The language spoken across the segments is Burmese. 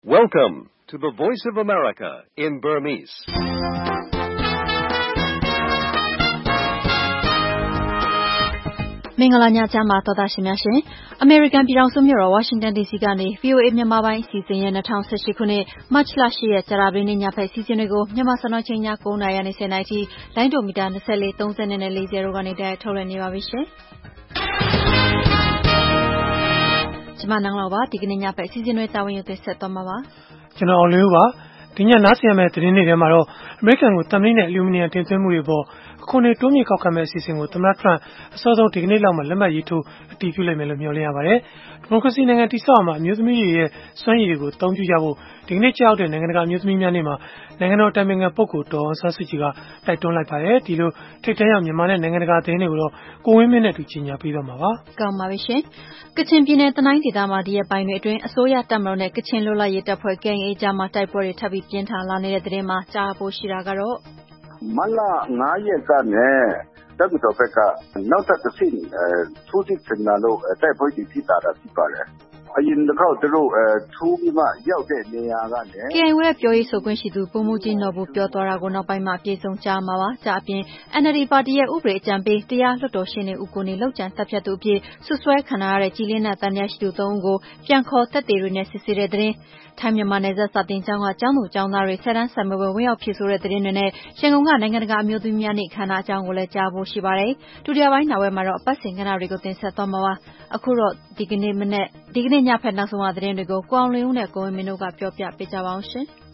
Welcome to the Voice of America in Burmese. ။မင်္ဂလာညချမ်းပါသောတာရှင်များရှင်။ American ပြည်ထောင်စုမြို့တော် Washington DC ကနေ VOA မြန်မာပိုင်းအစီအစဉ်ရဲ့2018ခုနှစ်မတ်လ10ရက်ကြာသပတေးနေ့ညဖက်အစီအစဉ်တွေကိုမြန်မာစံတော်ချိန်ည9:00နာရီနဲ့10:00နာရီထိလိုင်းဒိုမီတာ24 30နဲ့40တို့ကနေတိုက်ထုတ်လွှင့်နေပါပြီရှင်။ကျွန်မနန်းလောက်ပါဒီကနေ့ညဖက်အစီအစဉ်တွေတာဝန်ယူသက်ဆက်သွားမှာပါ။ကျွန်တော်အောင်လေးပါဒီညနားဆင်ရမယ့်သတင်းတွေထဲမှာတော့အမေရိကန်ကိုတမလိနဲ့အလူမီနီယံတင်သွင်းမှုတွေပေါ်အခုနေတိုးမြင့်ကောက်ခံမဲ့အစီအစဉ်ကိုသမ္မတထရန့်အစောဆုံးဒီကနေ့လောက်မှာလက်မှတ်ရေးထိုးအတည်ပြုလိုက်မယ်လို့မျှော်လင့်ရပါတယ်။ဒီမိုကရေစီနိုင်ငံတည်ဆောက်အောင်မှာအမျိုးသမီးတွေရဲ့စွမ်းရည်တွေကိုအသုံးပြုကြဖို့ဒီကနေ့ကြောက်တဲ့နိုင်ငံတကာအမျိုးသမီးများနေ့မှာနိုင်ငံတော်တိုင်ပင်ခံပုဂ္ဂိုလ်ဒေါ်အောင်ဆန်းစုကြည်ကတိုက်တွန်းလိုက်ပါတယ်။ဒီလိုထိပ်တန်းရောက်မြန်မာနဲ့နိုင်ငံတကာသတင်းတွေကိုတော့ကိုဝင်းမင်းနဲ့တူကြီးညာပြီးတော့မှာပါ။ကောင်းပါပြီရှင်။ကချင်ပြည်နယ်တနိုင်းဒေသမှာဒီရက်ပိုင်းတွေအတွင်းအစိုးရတပ်မတော်နဲ့ကချင်လွတ်လပ်ရေးတပ်ဖွဲ့ KIA ကြားမှာတိုက်ပွဲတွေထပ်ပြီးပြင်းထန်လာနေတဲ့သတင်းမှာကြားဖို့ရှိတာကတော့မလ9ရက်ကနေတပ်မတော်ဘက်ကနောက်ထပ်တစ်ဆင့်ထိုးစစ်ဆင်လာလို့တိုက်ပွဲတွေဖြစ်တာဖြစ်ပါတယ်။အရင်တစ်ခေါက်သူတို့ထိုးပြီးမှရောက်တဲ့နေရာကလည်း KIA ရဲ့ပြောရေးဆိုခွင့်ရှိသူဗိုလ်မှူးကြီးနော်ဘူပြောသွားတာကိုနောက်ပိုင်းမှာပြေဆုံးကြားမှာပါ။ကြားအပြင် NLD ပါတီရဲ့ဥပဒေအကြံပေးတရားလွှတ်တော်ရှင်းနေဦးကိုနေလောက်ကျန်တပ်ဖြတ်သူအဖြစ်ဆွဆွဲခံရတဲ့ကြီးလင်းတဲ့တန်မြရှိသူ3ဦးကိုပြန်ခေါ်သက်သေတွေနဲ့စစ်ဆေးတဲ့သတင်းထိုင်းမြန်မာနယ်စပ်စာတင်ကျောင်းကကျောင်းသူကျောင်းသားတွေဆက်တန်းဆက်မပွဲဝင်ရောက်ဖြစ်ဆိုတဲ့သတင်းတွေနဲ့ရန်ကုန်ကနိုင်ငံတကာအမျိုးသမီးများနေ့ခမ်းနားအကြောင်းကိုလည်းကြားဖို့ရှိပါတယ်။ဒုတိယပိုင်းနောက်ဝဲမှာတော့အပတ်စဉ်ကဏ္ဍတွေကိုတင်ဆက်သွားမှာပါ။အခုတော့ဒီကနေ့ညဖက်နောက်ဆုံးသတင်းတွေကိုကိုအောင်လင်းဦးနဲ့ကိုဝင်းမင်းတို့ကပြောပြပေးကြပါအောင်ရှင်။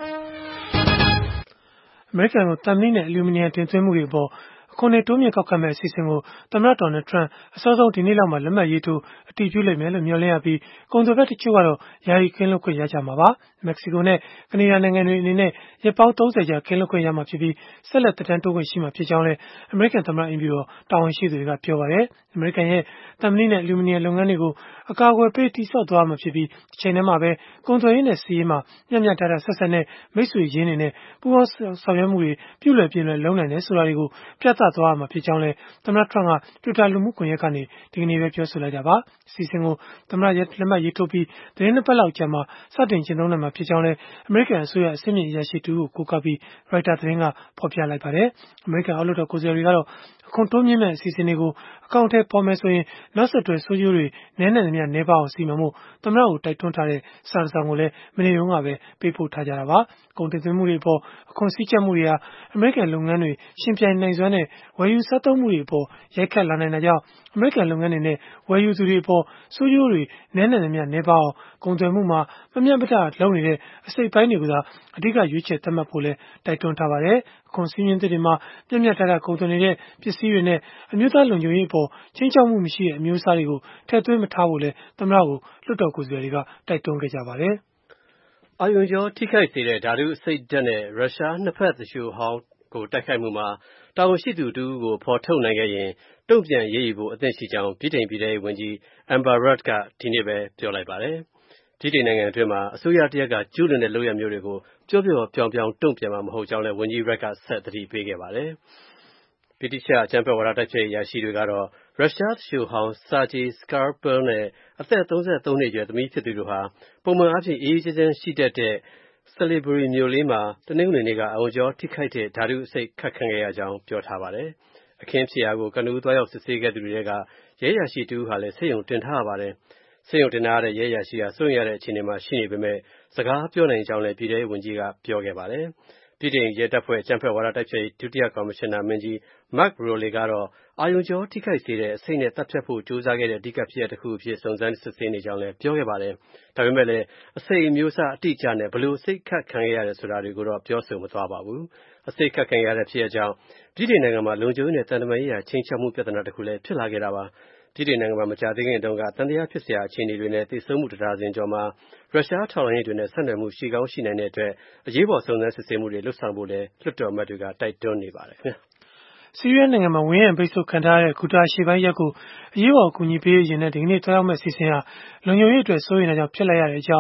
အမေရိကန်ကိုတမလိနဲ့အလူမီနီယံတင်သွင်းမှုတွေပေါ်အခုနေတိုးမြင့်ကောက်ခံမဲ့အစီအစဉ်ကိုသမ္မတဒေါ်နယ်ထရန့်အစောဆုံးဒီနေ့လောက်မှာလက်မှတ်ရေးထိုးအတည်ပြုလိုက်မယ်လို့မျှော်လင့်ရပြီးကုန်သွယ်ဘက်တချို့ကတော့ယာယီကင်းလွတ်ခွင့်ရကြမှာပါ။မက္ကဆီကိုနဲ့ကနေဒါနိုင်ငံတွေအနေနဲ့ရက်ပေါင်း30ကြာကင်းလွတ်ခွင့်ရမှာဖြစ်ပြီးဆက်လက်သက်တမ်းတိုးခွင့်ရှိမှာဖြစ်ကြောင်းလည်းအမေရိကန်သမ္မတအိမ်ဖြူတော်တာဝန်ရှိသူတွေကပြောပါတယ်။အမေရိကန်ရဲ့တမလိနဲ့အလူမီနီယံလုပ်ငန်းတွေကိုအကာအကွယ်ပေးတည်ဆောက်သွားမှာဖြစ်ပြီးတစ်ချိန်တည်းမှာပဲကုန်သွယ်ရေးနဲ့စီးရေးမှာမျှမျှတတဆက်ဆက်နဲ့မိတ်ဆွေရင်းတွေနဲ့ပူးပေါင်းဆောင်ရွက်မှုတွေပြုလွယ်ပြင်လွယ်လုပ်နိုင်တယ်ဆိုတာတွေကိုပြသသွားရမှာဖြစ်ကြောင်းလည်းသမ္မတထရန့်က Twitter လူမှုကွန်ရက်ကနေဒီကနေ့ပဲပြောဆိုလိုက်တာပါ။အစီအစဉ်ကိုသမ္မတလက်မှတ်ရေးထိုးပြီးသတင်းနှစ်ပတ်လောက်ကြာမှစတင်ကျင့်သုံးနိုင်မှာဖြစ်ကြောင်းလည်းအမေရိကန်အစိုးရအဆင့်မြင့်အရာရှိတူကိုကိုးကားပြီး Reuters သတင်းကဖော်ပြလိုက်ပါတယ်။အမေရိကန်အောက်လွှတ်တော်ကိုယ်စားလှယ်တွေကတော့အခွန်တိုးမြင့်မဲ့အစီအစဉ်တွေကိုအကောင့်ထဲပေါ်မယ်ဆိုရင်နောက်ဆက်တွဲဆိုးကျိုးတွေနည်းနိုင်သမျှနည်းပါအောင်စီမံဖို့သမ္မတကိုတိုက်တွန်းထားတဲ့စာတစောင်ကိုလည်းမနေ့တုန်းကပဲပေးပို့ထားကြတာပါ။ကုန်တင်သွင်းမှုတွေအပေါ်အခွန်စည်းကျပ်မှုတွေဟာအမေရိကန်လုပ်ငန်းတွေရှင်ပြိုင်နိုင်စွမ်းနဲ့ဝယ်ယူစားသုံးမှုတွေအပေါ်ရိုက်ခတ်လာနိုင်တာကြောင့်အမေရိကန်လုပ်ငန်းတွေနဲ့ဝယ်ယူသူတွေအပေါ်ဆိုးကျိုးတွေနည်းနိုင်သမျှနည်းပါအောင်ကုန်သွယ်မှုမှာမမျှမတလုပ်နေတဲ့အစိတ်ပိုင်းတွေကိုသာအဓိကရွေးချယ်သတ်မှတ်ဖို့လည်းတိုက်တွန်းထားပါတယ်။အခွန်စည်းမျဉ်းတွေမှာမျှမျှတတကုန်သွယ်နေတဲ့ပစ္စည်းတွေနဲ့အမျိုးသားလုံခြုံရေးအပေါ်ချင်းချောက်မှုမရှိတဲ့အမျိုးအစားတွေကိုထည့်သွင်းမထားဖို့လည်းသမ္မတကိုလွှတ်တော်ကိုယ်စားလှယ်တွေကတိုက်တွန်းခဲ့ကြပါတယ်။အာရုံကြောထိခိုက်စေတဲ့ဓာတုအဆိပ်ဓာတ်နဲ့ရုရှားနှစ်ဖက်သူလျှိုဟောင်းကိုတိုက်ခိုက်မှုမှာတာဝန်ရှိသူတူကိုဖော်ထုတ်နိုင်ခဲ့ရင်တုံ့ပြန်ရေးယူဖို့အသင့်ရှိကြောင်းဗြိတိန်ပြည်ထောင်စုဝန်ကြီး Amber Rudd ကဒီနေ့ပဲပြောလိုက်ပါတယ်။ဗြိတိန်နိုင်ငံအတွင်းမှာအစိုးရတစ်ရပ်ကကျူးလွန်တဲ့လုပ်ရပ်မျိုးတွေကိုပျော့ပျော့ပြောင်ပြောင်တုံ့ပြန်မှာမဟုတ်ကြောင်းလည်းဝန်ကြီး Rudd ကဆက်သတိပေးခဲ့ပါတယ်။ဗြိတိသျှအကြမ်းဖက်ဝါဒတိုက်ဖျက်ရေးအရာရှိတွေကတော့ရုရှားသူလျှိုဟောင်း Sergei Skripal နဲ့အသက်33နှစ်အရွယ်သမီးဖြစ်သူတို့ဟာပုံမှန်အားဖြင့်အေးအေးချမ်းချမ်းရှိတတ်တဲ့ Salisbury မြို့လေးမှာတနင်္ဂနွေနေ့ကအာရုံကြောထိခိုက်တဲ့ဓာတုအဆိပ်ခတ်ခံခဲ့ရကြောင်းပြောထားပါတယ်။အခင်းဖြစ်ရာကိုကနဦးသွားရောက်စစ်ဆေးခဲ့သူတွေထဲကရဲအရာရှိတစ်ဦးဟာလည်းဆေးရုံတင်ထားရပါတယ်။ဆေးရုံတင်ထားရတဲ့ရဲအရာရှိဟာစိုးရိမ်ရတဲ့အခြေအနေမှာရှိနေပေမဲ့စကားပြောနိုင်ကြောင်းလည်းပြည်ထောင်စုဝန်ကြီးကပြောခဲ့ပါတယ်။ဗြိတိန်ရဲတပ်ဖွဲ့အကြမ်းဖက်ဝါဒတိုက်ဖျက်ရေးဒုတိယကော်မရှင်နာမင်းကြီး Mark Rowley ကတော့အာရုံကြောထိခိုက်စေတဲ့အဆိပ်နဲ့တပ်ဖြတ်ဖို့ကြိုးစားခဲ့တဲ့အဓိကဖြစ်ရပ်တစ်ခုအဖြစ်စုံစမ်းစစ်ဆေးနေကြောင်းလည်းပြောခဲ့ပါတယ်။ဒါပေမဲ့လည်းအဆိပ်အမျိုးအစားအတိအကျနဲ့ဘယ်လိုအဆိပ်ခတ်ခံခဲ့ရတယ်ဆိုတာတွေကိုတော့ပြောဆိုမသွားပါဘူး။အဆိပ်ခတ်ခံရတဲ့ဖြစ်ရပ်ကြောင့်ဗြိတိန်နိုင်ငံမှာလုံခြုံရေးနဲ့တန်တမာရေးရာချိန်ချောက်မှုပြဿနာတစ်ခုလည်းဖြစ်လာခဲ့တာပါ။ဗြိတိန်နိုင်ငံမှာမကြာသေးခင်တုန်းကတန်တရားဖြစ်စရာအခြေအနေတွေနဲ့သေဆုံးမှုတစ်ဒါဇင်ကျော်မှာရုရှားထောက်လှမ်းရေးတွေနဲ့ဆက်နွယ်မှုရှိကောင်းရှိနိုင်တဲ့အတွက်အရေးပေါ်စုံစမ်းစစ်ဆေးမှုတွေလုပ်ဆောင်ဖို့လည်းလွှတ်တော်အမတ်တွေကတိုက်တွန်းနေပါတယ်ခင်ဗျာ။ဆီးရီးယားနိုင်ငံမှာဝင်းရံပိတ်ဆို့ခံထားရတဲ့ဂူတာအရှေ့ပိုင်းရပ်ကိုအရေးပေါ်အကူအညီပေးရေးယာဉ်နဲ့ဒီကနေ့သွားရောက်မဲ့စီစဉ်ဟာလုံခြုံရေးအတွက်စိုးရိမ်တာကြောင့်ဖြစ်လိုက်ရတဲ့အကြောင်း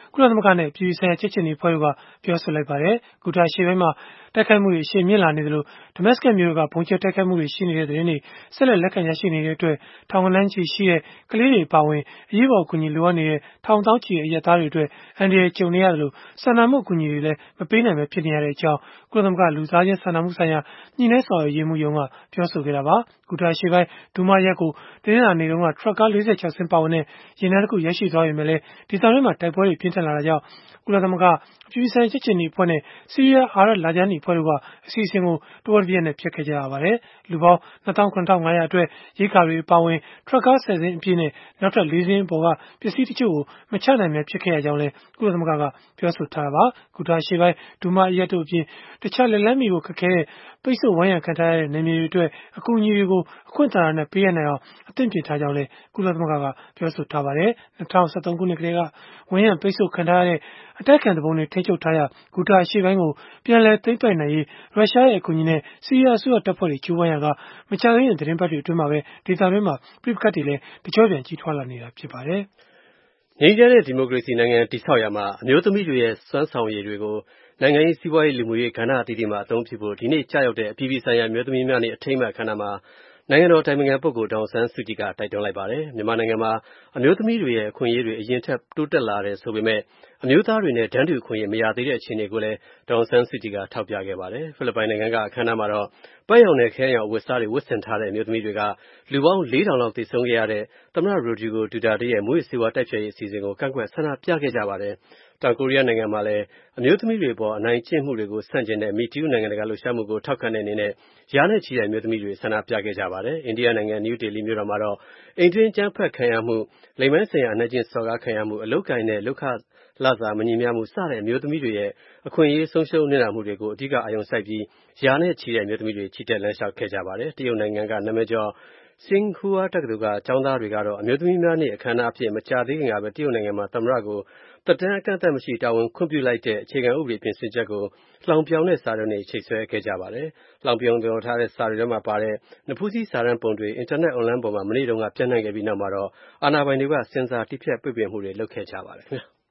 ကုလသမဂ္ဂနဲ့ပြည်ပဆိုင်ရာကြက်ချင်တွေဖွဲ့တို့ကပြောဆိုလိုက်ပါတယ်။ ဂူတာရှေ့ပိုင်းမှာတိုက်ခိုက်မှုတွေအရှိန်မြင့်လာနေသလို Damascus မြို့ကဘုံကျဲတိုက်ခိုက်မှုတွေရှိနေတဲ့သတင်းတွေဆက်လက်လက်ခံရရှိနေတဲ့အတွက်ထောင်ဂဏန်းချီရှိတဲ့ကလေးတွေအပါအဝင်အရေးပေါ်အကူအညီလိုအပ်နေတဲ့ထောင်သောင်းချီတဲ့အရပ်သားတွေအတွက်အန္တရာယ်ကြုံနေရသလိုစာနာမှုအကူအညီတွေလည်းမပေးနိုင်ပဲဖြစ်နေရတဲ့အကြောင်းကုလသမဂ္ဂလူသားချင်းစာနာမှုဆိုင်ရာညှိနှိုင်းဆောင်ရွက်ရေးမှူးရုံးကပြောဆိုခဲ့တာပါ။ဂူတာရှေ့ပိုင်းဒူးမားရပ်ကိုတင်းလာနေတုန်းကထရပ်ကား46စင်းပါဝင်တဲ့ယာဉ်တန်းတစ်ခုရရှိသွားပေမဲ့လည်းဒေသတွင်းမှာတိုက်ပွဲတွေပြင်းထန်လာတာကြောင့်ကုလသမဂ္ဂအပြည်ပြည်ဆိုင်ရာကြက်ချင်တွေအဖွဲ့နဲ့ဆီးရီးယားအာရပ်လာဂျာနီအဖွဲ့တို့ကအစီအစဉ်ကိုတဝက်တစ်ပြည့်နဲ့ဖျက်ခဲ့ကြရပါတယ်။လူပေါင်း 27,500 အတွက်ရိက္ခာတွေအပါအဝင်ထရပ်ကား10စင်းအပြည့်နဲ့နောက်ထပ်4စင်းပေါ်ကပစ္စည်းတချို့ကိုမချနိုင်ပဲဖြစ်ခဲ့ရကြောင်းလည်းကုလသမဂ္ဂကပြောဆိုထားတာပါ။ဂူတာရှေ့ပိုင်းဒူးမားအရပ်တို့အပြင်တခြားလက်လန်းမီကိုခက်ခဲတဲ့ပိတ်ဆို့ဝိုင်းရံခံထားရတဲ့နယ်မြေတွေအတွက်အကူအညီတွေကိုအခွင့်အာဏာနဲ့ပေးရနိုင်အောင်အသင့်ပြင်ထားကြောင်းလည်းကုလသမဂ္ဂကပြောဆိုထားပါတယ်။2013ခုနှစ်ကတည်းကဝိုင်းရံပိတ်ဆို့ခံထားရတဲ့အတိုက်အခံတပုံတွေထိန်းချုပ်ထားရဂူတာအရှေ့ပိုင်းကိုပြန်လည်သိမ်းပိုက်နိုင်ရေးရုရှားရဲ့အကူအညီနဲ့ဆီးရီးယားအစိုးရတပ်ဖွဲ့တွေကြိုးပမ်းရာကမကြာသေးခင်သတင်းပတ်တွေအတွင်းမှာပဲဒေသတွင်းမှာပြိပခတ်တွေလည်းတကြောပြန်ကြီးထွားလာနေတာဖြစ်ပါတယ်။ငြိမ်းချမ်းတဲ့ဒီမိုကရေစီနိုင်ငံတည်ဆောက်ရာမှာအမျိုးသမီးတွေရဲ့စွမ်းဆောင်ရည်တွေကိုနိုင်ငံရေးစီးပွားရေးလူမှုရေးကဏ္ဍအသီးသီးမှာအသုံးပြုဖို့ဒီနေ့ကြာရောက်တဲ့အပြည်ပြည်ဆိုင်ရာအမျိုးသမီးများနေ့အထိမ်းအမှတ်အခမ်းအနားမှာနိုင်ငံတော်တိုင်ပင်ခံပုဂ္ဂိုလ်ဒေါ်အောင်ဆန်းစုကြည်ကတိုက်တွန်းလိုက်ပါတယ်။မြန်မာနိုင်ငံမှာအမျိုးသမီးတွေရဲ့အခွင့်အရေးတွေအရင်ထက်တိုးတက်လာတယ်ဆိုပေမဲ့အမျိုးသားတွေနဲ့တန်းတူအခွင့်အရေးမရသေးတဲ့အခြေအနေကိုလည်းဒေါ်အောင်ဆန်းစုကြည်ကထောက်ပြခဲ့ပါတယ်။ဖိလစ်ပိုင်နိုင်ငံကအခမ်းအနားမှာတော့ပန်းရောင်နဲ့ခဲရောင်အဝတ်စားတွေဝတ်ဆင်ထားတဲ့အမျိုးသမီးတွေကလူပေါင်း 4,000 လောက်သေဆုံးခဲ့ရတဲ့သမ္မတ Rodrigo Duterte ရဲ့မူးယစ်ဆေးဝါးတိုက်ဖျက်ရေးအစီအစဉ်ကိုကန့်ကွက်ဆန္ဒပြခဲ့ကြပါတယ်။တောင်ကိုရီးယားနိုင်ငံမှာလည်းအမျိုးသမီးတွေအပေါ်အနိုင်ကျင့်မှုတွေကိုဆန့်ကျင်တဲ့ Me Too နိုင်ငံတကာလှုပ်ရှားမှုကိုထောက်ခံတဲ့အနေနဲ့ရာနဲ့ချီတဲ့အမျိုးသမီးတွေဆန္ဒပြခဲ့ကြပါတယ်။အိန္ဒိယနိုင်ငံနယူးဒေလီမြို့တော်မှာတော့အိမ်တွင်းအကြမ်းဖက်ခံရမှုလိင်ပိုင်းဆိုင်ရာအနိုင်ကျင့်စော်ကားခံရမှုအလုပ်ကိုင်နဲ့လုပ်ခလစာမညီမျှမှုစတဲ့အမျိုးသမီးတွေရဲ့အခွင့်အရေးဆုံးရှုံးနစ်နာမှုတွေကိုအဓိကအာရုံစိုက်ပြီးရာနဲ့ချီတဲ့အမျိုးသမီးတွေချီတက်လမ်းလျှောက်ခဲ့ကြပါတယ်။တရုတ်နိုင်ငံကနာမည်ကျော်Tsinghua တက္ကသိုလ်ကကျောင်းသားတွေကတော့အမျိုးသမီးများနေ့အခမ်းအနားအဖြစ်မကြာသေးခင်ကပဲတရုတ်နိုင်ငံမှာသမ္မတကိုသက်တမ်းအကန့်အသတ်မရှိတာဝန်ခွင့်ပြုလိုက်တဲ့အခြေခံဥပဒေပြင်ဆင်ချက်ကိုလှောင်ပြောင်တဲ့စာတမ်းတွေချိတ်ဆွဲခဲ့ကြပါတယ်။လှောင်ပြောင်ထားတဲ့စာတွေထဲမှာပါတဲ့နဖူးစည်းစာတမ်းပုံတွေအင်တာနက်အွန်လိုင်းပေါ်မှာမနေ့တုန်းကပြန့်နှံ့ခဲ့ပြီးနောက်မှာတော့အာဏာပိုင်တွေကဆင်ဆာတည်းဖြတ်ပိတ်ပင်မှုတွေလုပ်ခဲ့ကြပါတယ်ခင်ဗျာ။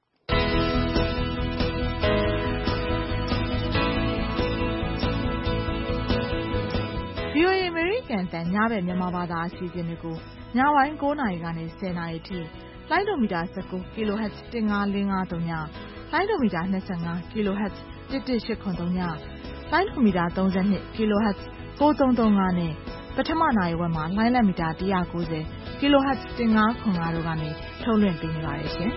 VOA အမေရိကန်တန်ညဘက်မြန်မာဘာသာအစီအစဉ်တွေကိုညပိုင်း9နာရီကနေ10နာရီထိလိုင်းဒိုမီတာ19 kHz 15453ညလိုင်းဒိုမီတာ25 kHz 11883ညလိုင်းဒိုမီတာ32 kHz 9335နဲ့ပထမနာရီဝက်မှာလိုင်းလက်မီတာ190 kHz 1505တို့ကနေထုတ်လွှင့်ပေးနေပါတယ်ရှင်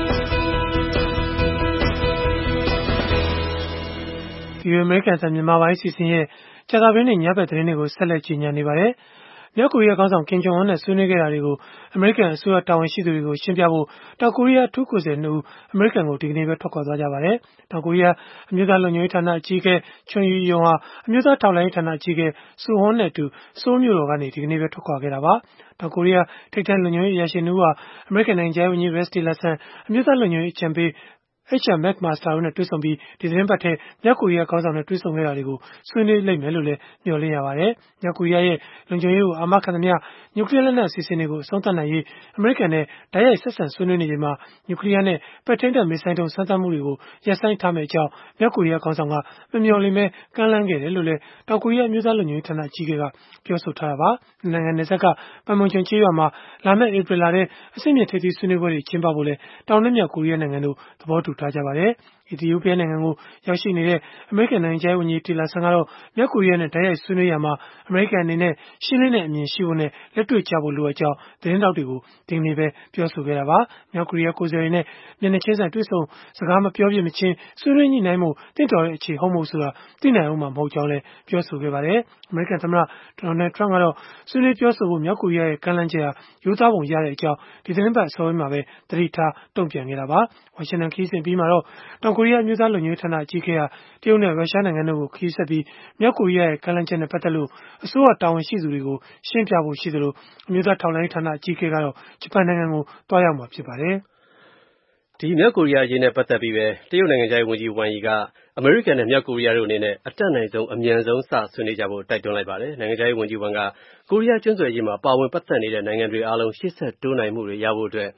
။ဒီအမေရိကန်တန်မြန်မာပိုင်းအစီအစဉ်ရဲ့ကြာသပတေးနေ့ညဘက်သတင်းတွေကိုဆက်လက်ကြီးညာနေပါတယ်။မြောက်ကိုရီးယားခေါင်းဆောင်ကင်ဂျုံအွန်းနဲ့ဆွေးနွေးခဲ့တာတွေကိုအမေရိကန်အစိုးရတာဝန်ရှိသူတွေကိုရှင်းပြဖို့တောင်ကိုရီးယားအထူးကိုယ်စားလှယ်2ဦးအမေရိကန်ကိုဒီကနေ့ပဲထွက်ခွာသွားကြပါတယ်။တောင်ကိုရီးယားအမျိုးသားလုံခြုံရေးဌာနအကြီးအကဲချွန်ယူယုံဟာအမျိုးသားထောက်လှမ်းရေးဌာနအကြီးအကဲဆူဟွန်းနဲ့အတူဆိုးလ်မြို့တော်ကနေဒီကနေ့ပဲထွက်ခွာခဲ့တာပါ။တောင်ကိုရီးယားထိပ်တန်းလုံခြုံရေးအရာရှိ2ဦးဟာအမေရိကန်နိုင်ငံခြားရေးဝန်ကြီး Rex TillersonအမျိုးသားလုံခြုံရေးအကြံပေးHR McMaster တို့နဲ့တွေ့ဆုံပြီးဒီသတင်းပတ်ထဲမြောက်ကိုရီးယားခေါင်းဆောင်နဲ့တွေ့ဆုံခဲ့တာတွေကိုဆွေးနွေးလိမ့်မယ်လို့လည်းမျှော်လင့်ရပါတယ်။မြောက်ကိုရီးယားရဲ့လုံခြုံရေးကိုအာမခံသမျှနျူကလီးယားလက်နက်အစီအစဉ်တွေကိုအဆုံးသတ်နိုင်ရေးအမေရိကန်နဲ့တိုက်ရိုက်ဆက်ဆံဆွေးနွေးနေချိန်မှာနျူကလီးယားနဲ့ပဲ့ထိန်းတပ်မစ်ဇိုင်းဒုံးစမ်းသပ်မှုတွေကိုရပ်ဆိုင်းထားမယ့်အကြောင်းမြောက်ကိုရီးယားခေါင်းဆောင်ကမမျှော်လင့်ပဲကမ်းလှမ်းခဲ့တယ်လို့လည်းတောင်ကိုရီးယားအမျိုးသားလုံခြုံရေးဌာနအကြီးအကဲကပြောဆိုထားတာပါ။နိုင်ငံနယ်စပ်ကပန်မွန်ချွန်ကျေးရွာမှာလာမယ့်ဧပြီလထဲအဆင့်မြင့်ထိပ်သီးဆွေးနွေးပွဲတွေကျင်းပဖို့လည်းတောင်နဲ့မြောက်ကိုရီးယားနိုင်ငံတို့သဘောတူထားကြပါတယ်။အီသီယိုးပီးယားနိုင်ငံကိုရောက်ရှိနေတဲ့အမေရိကန်နိုင်ငံခြားရေးဝန်ကြီး Tillerson ကတော့မြောက်ကိုရီးယားနဲ့တိုက်ရိုက်ဆွေးနွေးရာမှာအမေရိကန်အနေနဲ့ရှင်းလင်းတဲ့အမြင်ရှိဖို့နဲ့လက်တွေ့ကျဖို့လိုအပ်ကြောင်းသတင်းထောက်တွေကိုဒီကနေ့ပဲပြောဆိုခဲ့တာပါ။မြောက်ကိုရီးယားကိုယ်စားလှယ်နဲ့မျက်နှာချင်းဆိုင်တွေ့ဆုံစကားမပြောပြမချင်းဆွေးနွေးညှိနှိုင်းမှုတင့်တော်တဲ့အချိန်ဟုတ်မဟုတ်ဆိုတာသိနိုင်အောင်မှာမဟုတ်ကြောင်းလည်းပြောဆိုခဲ့ပါတယ်။အမေရိကန်သမ္မတဒေါ်နယ်ထရန့်ကတော့ဆွေးနွေးပြောဆိုဖို့မြောက်ကိုရီးယားရဲ့ကမ်းလှမ်းချက်ဟာရိုးသားပုံရတဲ့အကြောင်းဒီသတင်းပတ်အစောပိုင်းမှာပဲသတိထားတုံ့ပြန်ခဲ့တာပါ။ဝါရှင်တန်ခရီးစဉ်ပြီးမှာတော့တောင်ကိုရီးယားအမျိုးသားလုံခြုံရေးဌာနအကြီးအကဲဟာတရုတ်နဲ့ရုရှားနိုင်ငံတို့ကိုခရီးဆက်ပြီးမြောက်ကိုရီးယားရဲ့ကမ်းလှမ်းချက်နဲ့ပတ်သက်လို့အစိုးရတာဝန်ရှိသူတွေကိုရှင်းပြဖို့ရှိသလိုအမျိုးသားထောက်လှမ်းရေးဌာနအကြီးအကဲကတော့ဂျပန်နိုင်ငံကိုတွားရောက်မှာဖြစ်ပါတယ်။ဒီမြောက်ကိုရီးယားအရေးနဲ့ပတ်သက်ပြီးပဲတရုတ်နိုင်ငံခြားရေးဝန်ကြီးဝမ်ယီကအမေရိကန်နဲ့မြောက်ကိုရီးယားတို့အနေနဲ့အတက်နိုင်ဆုံးအမြန်ဆုံးစဆွေးနွေးကြဖို့တိုက်တွန်းလိုက်ပါတယ်။နိုင်ငံခြားရေးဝန်ကြီးဝမ်ကကိုရီးယားကျွန်းဆွယ်ရေးမှာပါဝင်ပတ်သက်နေတဲ့နိုင်ငံတွေအားလုံးရှေ့ဆက်တိုးနိုင်မှုတွေရဖို့အတွက်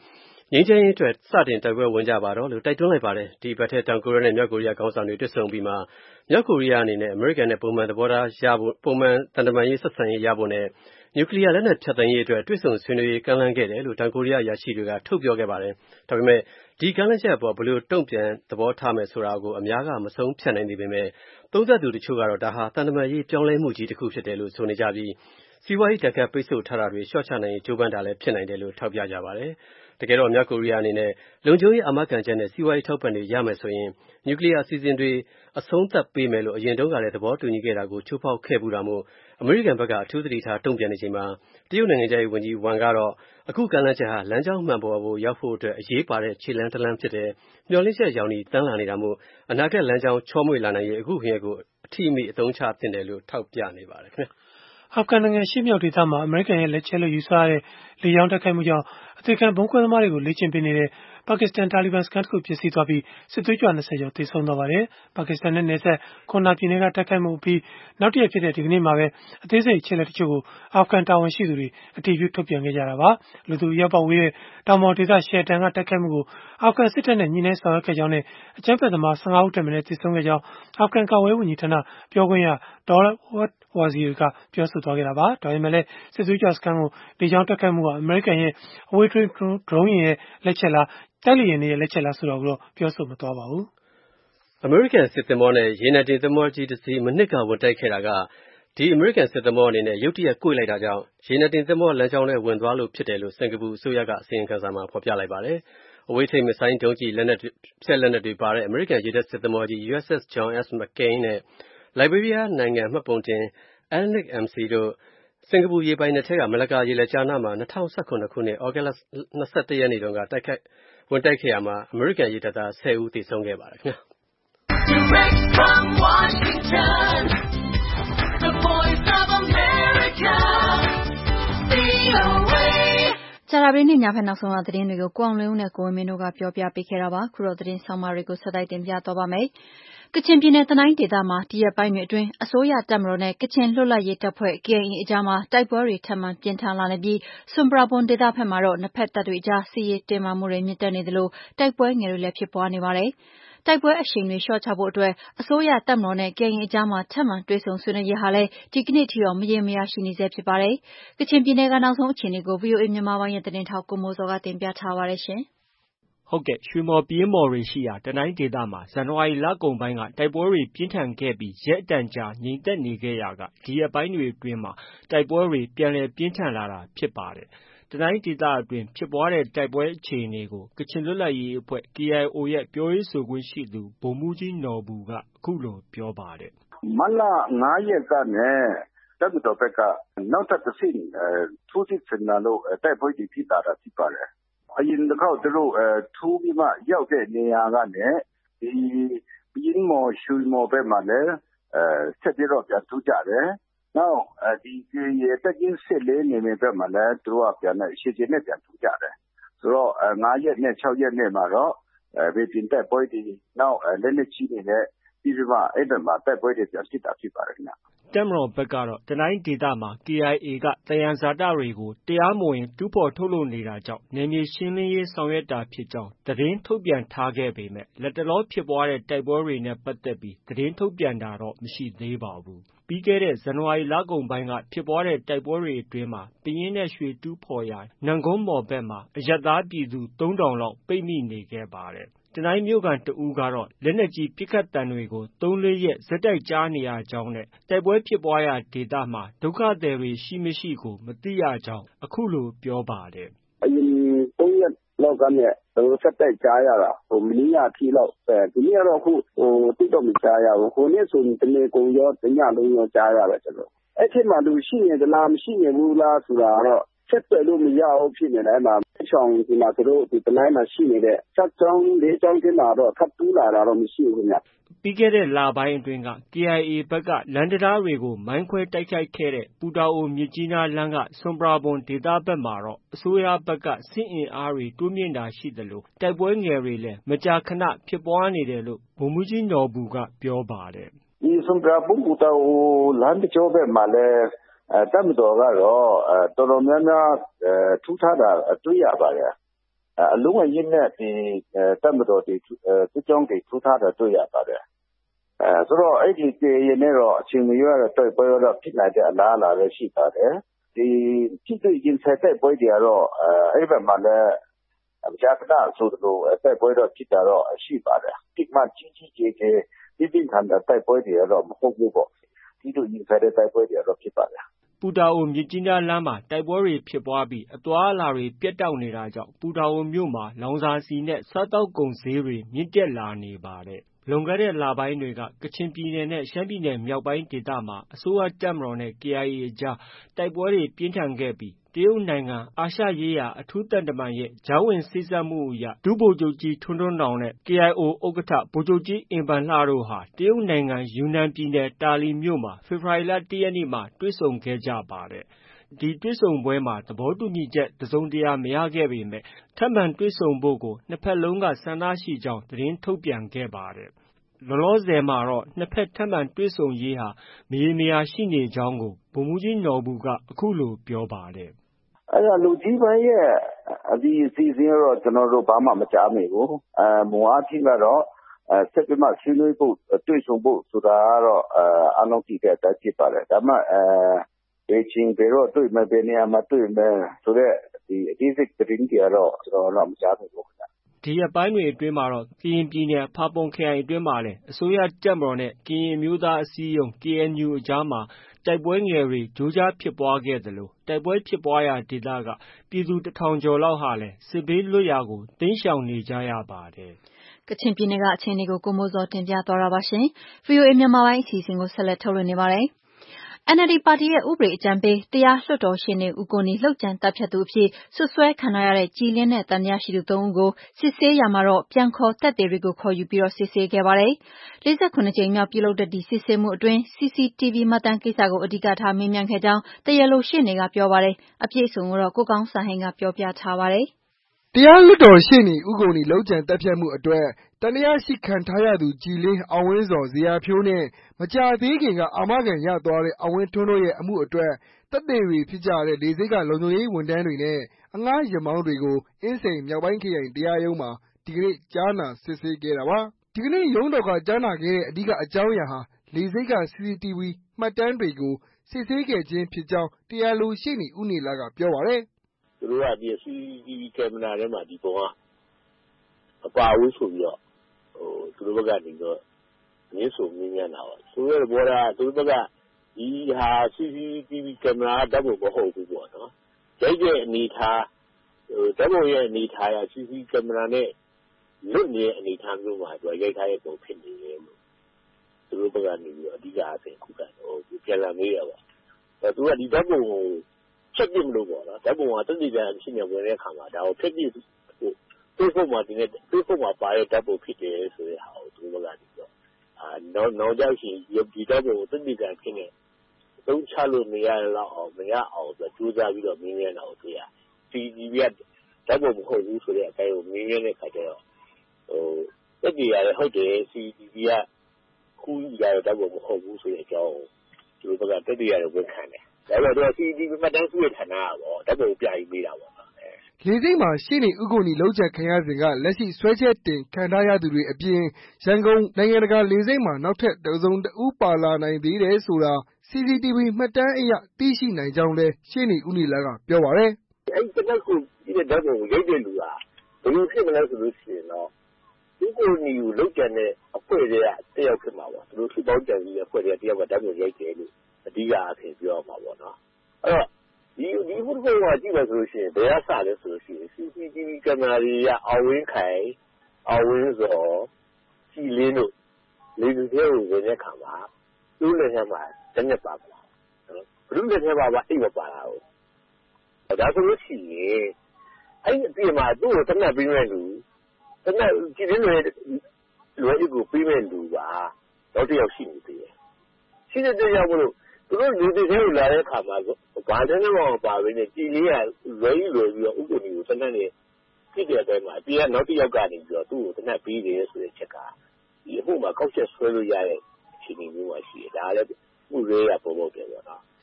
ငြိမ်းချမ်းရေးအတွက်စတင်တိုက်ပွဲဝင်ကြပါတော့လို့တိုက်တွန်းလိုက်ပါတယ်။ဒီဘက်ထဲတောင်ကိုရီးယားနဲ့မြောက်ကိုရီးယားခေါင်းဆောင်တွေတွေ့ဆုံပြီးမှမြောက်ကိုရီးယားအနေနဲ့အမေရိကန်နဲ့ပုံမှန်သဘောထားရဖို့ပုံမှန်တန်တမာရေးဆက်ဆံရေးရဖို့နဲ့နျူကလ িয়ার လက်နက်ဖျက်သိမ်းရေးအတွက်တွေ့ဆုံဆွေးနွေးရေးကမ်းလှမ်းခဲ့တယ်လို့တောင်ကိုရီးယားအရာရှိတွေကထုတ်ပြောခဲ့ပါတယ်။ဒါပေမဲ့ဒီကမ်းလှမ်းချက်အပေါ်ဘယ်လိုတုံ့ပြန်သဘောထားမယ်ဆိုတာကိုအများကမဆုံးဖြတ်နိုင်သေးပေမဲ့သုံးသပ်သူတချို့ကတော့ဒါဟာတန်တမာရေးပြောင်းလဲမှုကြီးတစ်ခုဖြစ်တယ်လို့ဆိုနေကြပြီးစီးပွားရေးဓာတ်ကပ်ပိတ်ဆို့ထားတာတွေလျှော့ချနိုင်ရေးကြိုးပမ်းတာလည်းဖြစ်နိုင်တယ်လို့ထောက်ပြကြပါတယ်။တကယ်တော့မြောက်ကိုရီးယားအနေနဲ့လုံခြုံရေးအာမခံချက်နဲ့စီးပွားရေးထောက်ပံ့တွေရမယ်ဆိုရင်နျူကလ িয়ার အစီအစဉ်တွေအဆုံးသတ်ပေးမယ်လို့အရင်တုန်းကလည်းသဘောတူညီခဲ့တာကိုချိုးဖောက်ခဲ့ဘူးတာမို့အမေရိကန်ဘက်ကအထူးသတိထားတုံ့ပြန်နေချိန်မှာတရုတ်နိုင်ငံခြားရေးဝန်ကြီးဝမ်ကတော့အခုကမ်းလှမ်းချက်ဟာလမ်းကြောင်းမှန်ပေါ်ကိုရောက်ဖို့အတွက်အရေးပါတဲ့ခြေလှမ်းတစ်လှမ်းဖြစ်တယ်။မျှော်လင့်ချက်ရောင်တန်းလာနေတာမို့အနာဂတ်လမ်းကြောင်းချောမွေ့လာနိုင်ရေးအခုခေတ်ကိုအထီးမိအသုံးချသင့်တယ်လို့ထောက်ပြနေပါတယ်ခင်ဗျာ။အာဖဂန်နိုင်ငံရှေ့မြောက်ဒေသမှာအမေရိကန်ရဲ့လက်ချက်လို့ယူဆရတဲ့လေကြောင်းတိုက်ခိုက်မှုကြောင့်အသေးခံဘုံခွဲသမားတွေကိုလေ့ကျင့်ပေးနေတဲ့ပါကစ္စတန်တာလီဘန်စခန်းတစ်ခုပျက်စီးသွားပြီးစစ်သွေးကြွ20ကျော်သေဆုံးသွားပါတယ်။ပါကစ္စတန်နဲ့နယ်စပ်ခွန်နာပြည်နယ်ကတိုက်ခိုက်မှုအပြီးနောက်တစ်ရက်ဖြစ်တဲ့ဒီကနေ့မှာပဲအသေးစိတ်အခြေအနေတချို့ကိုအာဖဂန်တာဝန်ရှိသူတွေအတည်ပြုထုတ်ပြန်ခဲ့ကြတာပါ။လူသူရောက်ပေါက်ဝေးတဲ့တောင်ပေါ်ဒေသရှယ်တန်ကတိုက်ခိုက်မှုကိုအာဖဂန်စစ်တပ်နဲ့ညှိနှိုင်းဆောင်ရွက်ခဲ့ကြောင်းနဲ့အကြမ်းဖက်သမား15ဦးထက်မနည်းသေဆုံးခဲ့ကြောင်းအာဖဂန်ကာကွယ်ရေးဝန်ကြီးဌာနပြောခွင့်ရဒေါ်ဝါဇီကပြောဆိုသွားခဲ့တာပါ။ဒါပေမဲ့လည်းစစ်သွေးကြွစခန်းကိုလေကြောင်းတိုက်ခိုက်မှုကအမေရိကန်ရဲ့အဝေးထိန်းဒရုန်းယာဉ်ရဲ့လက်ချက်လားတိုက်လေယာဉ်တွေရဲ့လက်ချက်လားဆိုတာကိုတော့ပြောဆိုမသွားပါဘူး။အမေရိကန်စစ်သင်္ဘောနဲ့ရေနံတင်သင်္ဘောကြီးတစ်စီးမနစ်ကဝင်တိုက်ခဲ့တာကဒီအမေရိကန်စစ်သင်္ဘောအနေနဲ့ရုတ်တရက်ကွေ့လိုက်တာကြောင့်ရေနံတင်သင်္ဘောလမ်းကြောင်းနဲ့ဝင်သွားလို့ဖြစ်တယ်လို့စင်ကာပူအစိုးရကအစီရင်ခံစာမှာဖော်ပြလိုက်ပါတယ်။အဝေးထိန်းမစ်ဆိုင်းဒုံးကျည်လက်နက်တွေပါတဲ့အမေရိကန်ရေတပ်စစ်သင်္ဘောကြီး USS John S. McCain နဲ့လိုက်ဘေးရီးယားနိုင်ငံမှတ်ပုံတင် Alnic MC တို့စင်ကာပူရေပိုင်နက်ထဲကမလကာရေလက်ကြားနားမှာ2017ခုနှစ်ဩဂုတ်လ21ရက်နေ့တုန်းကဝင်တိုက်ခဲ့ရမှာအမေရိကန်ရေတပ်သား10ဦးသေဆုံးခဲ့ပါတယ်ခင်ဗျာ။ Direct from Washington, the voice of America, VOA ကြာသပတေးနေ့ညဖက်နောက်ဆုံးရသတင်းတွေကိုကိုအောင်လင်းဦးနဲ့ကိုဝင်းမင်းတို့ကပြောပြပေးခဲ့တာပါခုတော့သတင်းဆောင်မတွေကိုဆက်တိုက်တင်ပြသွားပါမယ်။ကချင်ပြည်နယ်တနိုင်းဒေသမှာဒီရက်ပိုင်းတွေအတွင်းအစိုးရတပ်မတော်နဲ့ကချင်လွတ်လပ်ရေးတပ်ဖွဲ့ KIA အကြားမှာတိုက်ပွဲတွေထပ်မံပြင်းထန်လာနေပြီးဆွမ်ပရာဘွမ်ဒေသဘက်မှာတော့နှစ်ဖက်တပ်တွေအကြားစစ်ရေးတင်းမာမှုတွေမြင့်တက်နေသလိုတိုက်ပွဲငယ်တွေလည်းဖြစ်ပွားနေပါတယ်။တိုက်ပွဲအရှိန်တွေလျှော့ချဖို့အတွက်အစိုးရတပ်မတော်နဲ့ KIA အကြားမှာထပ်မံတွေ့ဆုံဆွေးနွေးရေးဟာလည်းဒီကနေ့ထိတော့မရေမရာရှိနေဆဲဖြစ်ပါတယ်။ကချင်ပြည်နယ်ကနောက်ဆုံးအခြေအနေကို VOA မြန်မာပိုင်းရဲ့သတင်းထောက်ကိုမိုးစောကတင်ပြထားပါတယ်ရှင်။ဟုတ်ကဲ့ရွှေမော်ပယင်းမှော်တွေရှိရာတနိုင်းဒေသမှာဇန်နဝါရီလကုန်ပိုင်းကတိုက်ပွဲတွေပြင်းထန်ခဲ့ပြီးရက်အတန်ကြာငြိမ်သက်နေခဲ့ရာကဒီရက်ပိုင်းတွေအတွင်းမှာတိုက်ပွဲတွေပြန်လည်ပြင်းထန်လာတာဖြစ်ပါတယ်။တနိုင်းဒေသအတွင်းဖြစ်ပွားတဲ့တိုက်ပွဲအခြေအနေကိုကချင်လွတ်လပ်ရေးအဖွဲ့ KIO ရဲ့ပြောရေးဆိုခွင့်ရှိသူဗိုလ်မှူးကြီးနော်ဘူကအခုလိုပြောပါတယ်။မတ်လ9ရက်ကနေတပ်မတော်ဘက်ကနောက်ထပ်တစ်ဆင့်ထိုးစစ်ဆင်လာလို့တိုက်ပွဲတွေဖြစ်လာတာဖြစ်ပါတယ်။အရင်တစ်ခေါက်သူတို့ထိုးပြီးမှရောက်တဲ့နေရာကနေဒီပယင်းမော်ရွှေမော်ဘက်မှာလည်းဆက်ပြီးတော့ပြန်ထိုးကြတယ်။နောက်ဒီတပ်ရင်း14နေမြေဘက်မှာလည်းသူတို့ကပြန်ရှေ့ကျင်းနဲ့ပြန်ထိုးကြတယ်။ဆိုတော့9ရက်နဲ့6ရက်နဲ့မှာတော့ဘေးပြင်တိုက်ပွဲတွေနောက်လက်နက်ကြီးတွေနဲ့ပြီးပြီးမှအဲ့ဘက်မှာတိုက်ပွဲတွေပြန်ဖြစ်တာဖြစ်ပါတယ်ခင်ဗျ။တပ်မတော်ဘက်ကတော့တနိုင်းဒေသမှာ KIA ကသယံဇာတတွေကိုတရားမဝင်တူးဖော်ထုတ်လုပ်နေတာကြောင့်နယ်မြေရှင်းလင်းရေးဆောင်ရွက်တာဖြစ်ကြောင်းသတင်းထုတ်ပြန်ထားခဲ့ပေမဲ့လတ်တလောဖြစ်ပွားတဲ့တိုက်ပွဲတွေနဲ့ပတ်သက်ပြီးသတင်းထုတ်ပြန်တာတော့မရှိသေးပါဘူး။ပြီးခဲ့တဲ့ဇန်နဝါရီလကုန်ပိုင်းကဖြစ်ပွားတဲ့တိုက်ပွဲတွေအတွင်းမှာပယင်းနဲ့ရွှေတူးဖော်ရာနန့်ဂွန်းမော်ဘက်မှာအရပ်သားပြည်သူ3000လောက်ပိတ်မိနေခဲ့ပါတယ်။တနိုင်းမြို့ခံတဦးကတော့လက်နက်ကြီးပစ်ခတ်သံတွေကို3-4ရက်ဆက်တိုက်ကြားနေရကြောင်းနဲ့တိုက်ပွဲဖြစ်ပွားရာဒေသမှာဒုက္ခသည်တွေရှိမရှိကိုမသိရကြောင်းအခုလိုပြောပါတယ်။အရင်3ရက်လောက်ကနေဆက်တိုက်ကြားရတာမင်းရအထိလောက်ဒီနေ့ကတော့အခုတိတော့မကြားရဘူးခုနေ့ဆိုရင်တနေ့ကုန်ရောတညလုံးရောကြားရတယ်ကျွန်တော်အဲ့ဒီမှာလူရှိနေသလားမရှိနေဘူးလားဆိုတာတော့ဆက်သွယ်လို့မရဘူးဖြစ်နေတယ်မှာဆောင်ဒီမှာသူတို့ဒီတနိုင်းမှာရှိနေတဲ့ချက်ချောင်းလေးချောင်းတင်လာတော့ထပ်တူးလာတာတော့မရှိဘူးခင်ဗျပြီးခဲ့တဲ့လပိုင်းအတွင်းက KIA ဘက်ကလမ်းတရားတွေကိုမိုင်းခွဲတိုက်ခိုက်ခဲ့တဲ့ပူတာအိုမြစ်ကြီးနားလမ်းကဆွမ်ပရာဘွမ်ဒေသဘက်မှာတော့အစိုးရဘက်ကစစ်အင်အားတွေတိုးမြင့်တာရှိသလိုတိုက်ပွဲငယ်တွေလည်းမကြာခဏဖြစ်ပွားနေတယ်လို့ဗိုလ်မှူးကြီးနော်ဘူကပြောပါတယ်ဒီဆွမ်ပရာဘွမ်ပူတာအိုလမ်းကြောဘက်မှာလည်းတပ်မတော်ကတော့တော်တော်များများထူးခြားတာတွေ့ရပါတယ်အလုံးအရင်းနဲ့ဒီတပ်မတော်တွေစစ်ကြောင်းတွေထူထားတာတွေ့ရပါတယ်ဆိုတော့အဲ့ဒီKIAနဲ့တော့အချိန်မရွေးတော့တိုက်ပွဲတော့ဖြစ်နိုင်တဲ့အလားအလာလည်းရှိပါတယ်ဒီဖြစ်တဲ့ရင်ဆိုင်တိုက်ပွဲတွေကတော့အဲ့ဘက်မှာလည်းကြာခဏဆိုတော့တိုက်ပွဲတော့ဖြစ်တာတော့ရှိပါတယ်ဒီမှာကြီးကျယ်ဒီခံတဲ့တိုက်ပွဲတွေတော့မဟုတ်ဘူးပေါ့ဒီလိုရင်ဆိုင်တဲ့တိုက်ပွဲတွေတော့ဖြစ်ပါတယ်ပူတာအိုမြစ်ကြီးနားလမ်းမှာတိုက်ပွဲတွေဖြစ်ပွားပြီးအသွားအလာတွေပြတ်တောက်နေတာကြောင့်ပူတာအိုမြို့မှာလောင်စာဆီနဲ့စားသောက်ကုန်ဈေးတွေမြင့်တက်လာနေပါတယ်လွန်ခဲ့တဲ့လပိုင်းတွေကကချင်ပြည်နယ်နဲ့ရှမ်းပြည်နယ်မြောက်ပိုင်းဒေသမှာအစိုးရတပ်မတော်နဲ့ KIA အကြားတိုက်ပွဲတွေပြင်းထန်ခဲ့ပြီးတရုတ်နိုင်ငံအာရှရေးရာအထူးသံတမန်ရဲ့ကြားဝင်စေ့စပ်မှုအရဒုဗိုလ်ချုပ်ကြီးထွန်းထွန်းနောင်နဲ့ KIO ဥက္ကဋ္ဌဗိုလ်ချုပ်ကြီးအင်ဘန်လှတို့ဟာတရုတ်နိုင်ငံယူနန်ပြည်နယ်တာလီမြို့မှာဖေဖော်ဝါရီလ ၁ ရက်နေ့မှာတွေ့ဆုံခဲ့ကြပါတယ်။ဒီတွေ့ဆုံပွဲမှာသဘောတူညီချက်တစုံတရာမရခဲ့ပေမဲ့ထပ်မံတွေ့ဆုံဖို့ကိုနှစ်ဖက်လုံးကဆန္ဒရှိကြောင်းသတင်းထုတ်ပြန်ခဲ့ပါတယ်။လောလောဆယ်မှာတော့နှစ်ဖက်ထပ်မံတွေ့ဆုံရေးဟာမရေမရာရှိနေကြောင်းကိုဗိုလ်မှူးကြီးနော်ဘူကအခုလိုပြောပါတယ်။အဲ့ဒါလူကြီးပိုင်းရဲ့ဒီအစီအစဉ်တော့ကျွန်တော်တို့ဘာမှမကြားမိဘူး။မူအားဖြင့်ကတော့ဆက်ပြီးမှဆွေးနွေးဖို့တွေ့ဆုံဖို့ဆိုတာကတော့အလုံးကြီးတဲ့အတိုင်းဖြစ်ပါတယ်။ဒါမှဘယ်ချင်းဘယ်တော့တွေ့မယ်ဘယ်နေရာမှာတွေ့မယ်ဆိုတော့ဒီအသေးစိတ်သတင်းတွေကတော့ကျွန်တော်တို့မကြားမိဘူးခင်ဗျ။ဒီရက်ပိုင်းတွေအတွင်းမှာတော့ကရင်ပြည်နယ်ဖာပွန်ခရိုင်အတွင်းမှာလည်းအစိုးရတပ်မတော်နဲ့ကရင်အမျိုးသားအစည်းအရုံး KNU အကြားမှာတိုက်ပွဲငယ်တွေကြိုးကြားဖြစ်ပွားခဲ့သလိုတိုက်ပွဲဖြစ်ပွားရာဒေသကပြည်သူ1000ကျော်လောက်ဟာလည်းစစ်ဘေးလွတ်ရာကိုတိမ်းရှောင်နေကြရပါတယ်။ကချင်ပြည်နယ်ကအခြေအနေကိုမိုးစောတင်ပြသွားတာပါရှင်။ VOA မြန်မာပိုင်းအစီအစဉ်ကိုဆက်လက်ထုတ်လွှင့်နေပါတယ်။ NLD ပါတီရဲ့ဥပဒေအကြံပေးတရားလွှတ်တော်ရှေ့နေဦးကိုနီလုပ်ကြံသတ်ဖြတ်သူအဖြစ်စွပ်စွဲခံထားရတဲ့ကြည်လင်းတဲ့သံသယရှိသူ3ဦးကိုစစ်ဆေးရာမှာပြန်ခေါ်သက်သေတွေကိုခေါ်ယူပြီးစစ်ဆေးခဲ့ပါတယ်။47ကြိမ်မြောက်ပြုလုပ်တဲ့ဒီစစ်ဆေးမှုအတွင်း CCTV မှတ်တမ်းကိစ္စကိုအဓိကထားမေးမြန်းခဲ့ကြောင်းတရားလိုရှေ့နေကပြောပါတယ်။အပြည့်အစုံကိုကိုကောင်းစံဟိန်းကပြောပြထားပါတယ်။တရားလွှတ်တော်ရှေ့နေဦးကိုနီလုပ်ကြံသတ်ဖြတ်မှုအတွက်သံသယရှိခံထားရသူကြည်လင်းအောင်ဝင်းဇော်ဇေယျာဖြိုးနဲ့မကြာသေးခင်ကအာမခံရသွားတဲ့အောင်ဝင်းထွန်းတို့ရဲ့အမှုအတွက်သက်သေတွေဖြစ်ကြတဲ့လေဆိပ်ကလုံခြုံရေးဝန်ထမ်းတွေနဲ့အငှားယာဉ်မောင်းတွေကိုအင်းစိန်မြောက်ပိုင်းခရိုင်တရားရုံးမှာဒီကနေ့ကြားနာစစ်ဆေးခဲ့တာပါ။ဒီကနေ့ရုံးတော်ကကြားနာခဲ့တဲ့အဓိကအကြောင်းအရာဟာလေဆိပ်က CCTV မှတ်တမ်းတွေကိုစစ်ဆေးခဲ့ခြင်းဖြစ်ကြောင်းတရားလိုရှေ့နေဦးနေလကပြောပါတယ်။သူတို့ကဒီ CCTV ကင်မရာထဲမှာဒီပုံကအပါအဝေးဆိုပြီးတော့သူတို့ဘက်ကနေတော့ငင်းဆိုမြင်ရတာပါဆိုရတဲ့ဘောကသူတို့ဘက်ကဒီဟာ CCTV ကင်မရာဓာတ်ပုံမဟုတ်ဘူးပေါ့နော်ရိုက်တဲ့အနေထားဓာတ်ပုံရဲ့အနေထားရ CCTV ကင်မရာနဲ့လွတ်နေတဲ့အနေထားမျိုးမှာသူရိုက်ထားတဲ့ပုံဖြစ်နေတယ်လို့သူတို့ဘက်ကနေပြီးတော့အဓိကအဆင့်ခုကတော့ပြန်လာမေးရပါသူကဒီဓာတ်ပုံကိုချက်ပြမလို့ပေါ့နော်ဓာတ်ပုံကတတိယအဖြစ်နဲ့ဝင်တဲ့အခါမှာဒါကိုဖက်ပြFacebook မှာဒီနေ့ Facebook မှာပါတဲ့ဓာတ်ပုံဖြစ်တယ်ဆိုတဲ့ဟာကိုသူတို့ကနေပြီးတော့နောက်ကြောက်ရှင်ဒီဓာတ်ပုံကိုတတိယအဖြစ်နဲ့သုံးချလို့မရတော့အောင်မရအောင်ဆိုကြိုးစားပြီးတော့မင်းရဲတာကိုတွေ့ရCCTV ကဓာတ်ပုံမဟုတ်ဘူးဆိုတဲ့အတိုင်းကိုမင်းရဲတဲ့ခါကျတော့တက်ကြရတယ်ဟုတ်တယ် CCTV ကခုရတဲ့ဓာတ်ပုံမဟုတ်ဘူးဆိုတဲ့အကြောင်းသူတို့ကတက်ကြရတယ်ဝန်ခံတယ်ဒါပေမဲ့ CCTV မှတ်တမ်းစုရဲ့ဌာနကပေါ့ဓာတ်ပုံပြပြီးပေးတာပေါ့လေဆိပ်မှာရှေ့နေဦးကိုနီလုပ်ကြံခံရစဉ်ကလက်ရှိစွဲချက်တင်ခံထားရသူတွေအပြင်ရန်ကုန်နိုင်ငံတကာလေဆိပ်မှာနောက်ထပ်တစုံတဦးပါလာနိုင်သေးတယ်ဆိုတာ CCTV မှတ်တမ်းအရသိရှိနိုင်ကြောင်းလည်းရှေ့နေဦးနေလကပြောပါတယ်။အဲ့ဒီတက်ကိုဒီဓာတ်ပုံကိုရိုက်တဲ့လူကဘယ်လိုဖြစ်မလဲဆိုလို့ရှိရင်တော့ဦးကိုနီကိုလုပ်ကြံတဲ့အဖွဲ့တွေကတယောက်ဖြစ်မှာပေါ့သူတို့စုပေါင်းကြံပြီးတဲ့အဖွဲ့တွေကတယောက်ကဓာတ်ပုံရိုက်တယ်လို့အဓိကအဖြစ်ပြောမှာပေါ့နော်အဲ့တော့ဒီဘုတ်ကောင်ကကြည့်ပါဆိုလို့ရှိရင်ဘယ်ကစလဲဆိုလို့ရှိရင် CCTV ကင်မရာတွေကအောင်ဝင်းခိုင်အောင်ဝင်းစောကြည်လင်းတို့လေသူတွေကိုဝင်တဲ့ခါမှာသူ့လက်ထဲမှာတနက်ပါပါဘလူးလက်ထဲမှာပါအိတ်မပါတာဟုတ်ဒါဆိုလို့ရှိရင်အဲ့ဒီအပြင်မှာသူ့ကိုတနက်ပြီးမဲ့လူတနက်ကြည်လင်းလွယ်အိတ်ကိုပြီးမဲ့လူပါတော့တယောက်ရှိနေသေးတယ်ရှိတဲ့ကြောင့်မလို့သူတို့လူတွေထဲကိုလာတဲ့အခါမှာဘာတန်းမှမပါဘဲနဲ့ကြည်လေးကလွယ်ပြီးတော့ဥပ္ပဏီကိုတနက်နဲ့ကြည့်တဲ့အတိုင်းမှာတရားနောက်တစ်ယောက်ကနေပြီးတော့သူ့ကိုတနက်ပြီးတယ်ဆိုတဲ့ချက်ကဒီအမှုမှာကောက်ချက်ဆွဲလို့ရတဲ့အခြေအနေမျိုးပါရှိတယ်ဒါလည်းဥပဒေရပေါ်ပေါက်တယ်ပေါ့နော်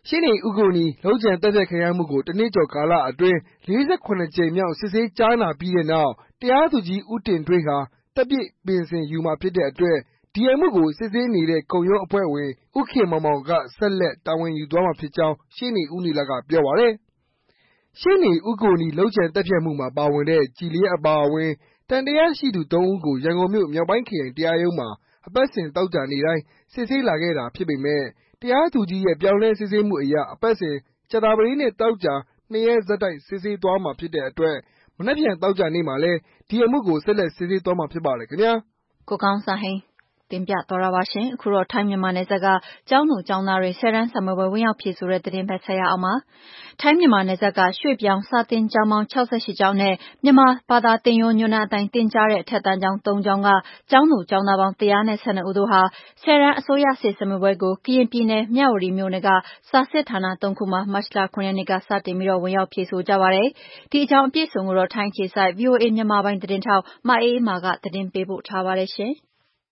ရှေ့နေဦးကိုနီလုပ်ကြံသတ်ဖြတ်ခံရမှုကိုတစ်နှစ်ကျော်ကာလအတွင်း48 ကြိမ်မြောက်စစ်ဆေးကြားနာပြီးတဲ့နောက်တရားသူကြီးဦးတင်ထွေးဟာသက်ပြည့်ပင်စင်ယူမှာဖြစ်တဲ့အတွက်ဒီအမှုကိုစစ်ဆေးနေတဲ့ခုံရုံးအဖွဲ့ဝင်ဦးခင်မောင်မောင်ကဆက်လက်တာဝန်ယူသွားမှာဖြစ်ကြောင်းရှေ့နေဦးနီလကပြောပါတယ်။ရှေ့နေဦးကိုနီလုပ်ကြံသတ်ဖြတ်မှုမှာပါဝင်တဲ့ကြည်လင်းအပါအဝင်တန်တရားရှိသူ 3 ဦးကိုရန်ကုန်မြို့မြောက်ပိုင်းခရိုင်တရားရုံးမှာအပတ်စဉ်သောကြာနေ့တိုင်းစစ်ဆေးလာခဲ့တာဖြစ်ပေမဲ့တရားသူကြီးရဲ့ပြောင်းလဲစစ်ဆေးမှုအရအပတ်စဉ်ကြာသပတေးနဲ့သောကြာ2 ရက်ဆက်တိုက်စစ်ဆေးသွားမှာဖြစ်တဲ့အတွက်မနက်ဖြန်သောကြာနေ့မှာလည်းဒီအမှုကိုဆက်လက်စစ်ဆေးသွားမှာဖြစ်ပါတယ်ခင်ဗျာ။ကိုကောင်းစာဟိန်းတင်ပြသွားတာပါရှင်။အခုတော့ထိုင်းမြန်မာနယ်စပ်ကကျောင်းသူကျောင်းသားတွေဆယ်တန်းစာမေးပွဲဝင်ရောက်ဖြေဆိုတဲ့သတင်းပဲဆက်ရအောင်ပါ။ထိုင်းမြန်မာနယ်စပ်ကရွှေ့ပြောင်းစာသင်ကျောင်းပေါင်း68ကျောင်းနဲ့မြန်မာဘာသာသင်ရိုးညွှန်းတမ်းအတိုင်းသင်ကြားတဲ့အထက်တန်းကျောင်း3ကျောင်းကကျောင်းသူကျောင်းသားပေါင်း112ဦးတို့ဟာဆယ်တန်းအစိုးရစစ်စာမေးပွဲကိုကရင်ပြည်နယ်မြဝတီမြို့နယ်ကစာစစ်ဌာန3ခုမှာမတ်လ9ရက်နေ့ကစတင်ပြီးဝင်ရောက်ဖြေဆိုကြပါတယ်။ဒီအကြောင်းအပြည့်အစုံကိုတော့ထိုင်းခြေစိုက် VOA မြန်မာပိုင်းသတင်းထောက်မအေးအေးမာကသတင်းပေးပို့ထားပါတယ်ရှင်။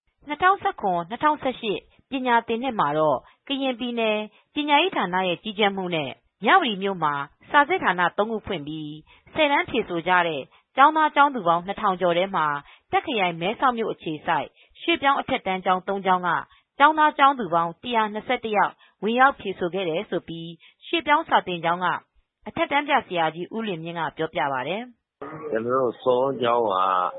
2019-2018 ပညာသင်နှစ်မှာတော့ကရင်ပြည်နယ်ပညာရေးဌာနရဲ့ကြီးကြပ်မှုနဲ့မြဝတီမြို့မှာစာစစ်ဌာန3ခုဖွင့်ပြီးဆယ်တန်းဖြေဆိုကြတဲ့ကျောင်းသားကျောင်းသူပေါင်း2000ကျော်ထဲမှာတက်ခရိုင်မဲဆောက်မြို့အခြေစိုက်ရွှေ့ပြောင်းအထက်တန်းကျောင်း3ကျောင်းကကျောင်းသားကျောင်းသူပေါင်း121ယောက်ဝင်ရောက်ဖြေဆိုခဲ့တယ်လို့ရွှေ့ပြောင်းစာသင်ကျောင်းကအထက်တန်းပြဆရာကြီးဦးလင်မြင့်ကပြောပြပါတယ်။ကျွန်တော်တို့စောကျောင်းက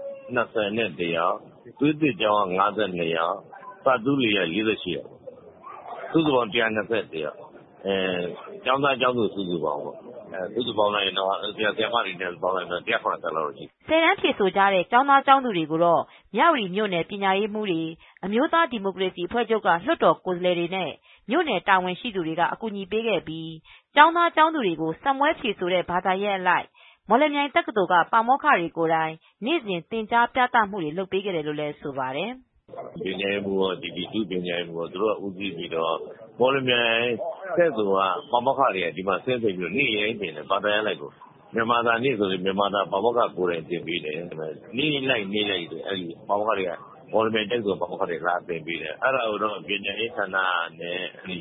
21ယောက်သွေးသစ်ကျောင်းက52ယောက်ပတ်သူလေးက48ယောက်စုစုပေါင်း121ယောက်ကျောင်းသားကျောင်းသူစုစုပေါင်းပေါ့စုစုပေါင်းလိုက်တော့ဆရာမတွေနဲ့ပေါင်းလိုက်တော့190လောက်ရှိဆယ်တန်းဖြေဆိုကြတဲ့ကျောင်းသားကျောင်းသူတွေကိုတော့မြဝတီမြို့နယ်ပညာရေးမှူးတွေအမျိုးသားဒီမိုကရေစီအဖွဲ့ချုပ်ကလွှတ်တော်ကိုယ်စားလှယ်တွေနဲ့မြို့နယ်တာဝန်ရှိသူတွေကအကူအညီပေးခဲ့ပြီးကျောင်းသားကျောင်းသူတွေကိုစံမွဲဖြေဆိုတဲ့ဘာသာရပ်အလိုက်မော်လမြိုင်တက္ကသိုလ်ကပါမောက္ခတွေကိုယ်တိုင်နေ့စဉ်သင်ကြားပြသမှုတွေလုပ်ပေးခဲ့တယ်လို့လည်းဆိုပါတယ်။ပညာရေးမှူးရောဒီဒုပညာရေးမှူးရောသူတို့ကဦးစီးပြီးတော့မော်လမြိုင်တက္ကသိုလ်ကပါမောက္ခတွေကဒီမှာဆင်းပြီးတော့နေ့ရင်တင်တယ်ဘာသာရပ်လိုက်ကိုမြန်မာသာနေ့ဆိုရင်မြန်မာသာပါမောက္ခကိုယ်တိုင်သင်ပေးတယ်နေ့လိုက်အဲဒီပါမောက္ခတွေကမော်လမြိုင်တက္ကသိုလ်ပါမောက္ခတွေလာသင်ပေးတယ်အဲ့ဒါကိုတော့ပညာရေးဌာနနဲ့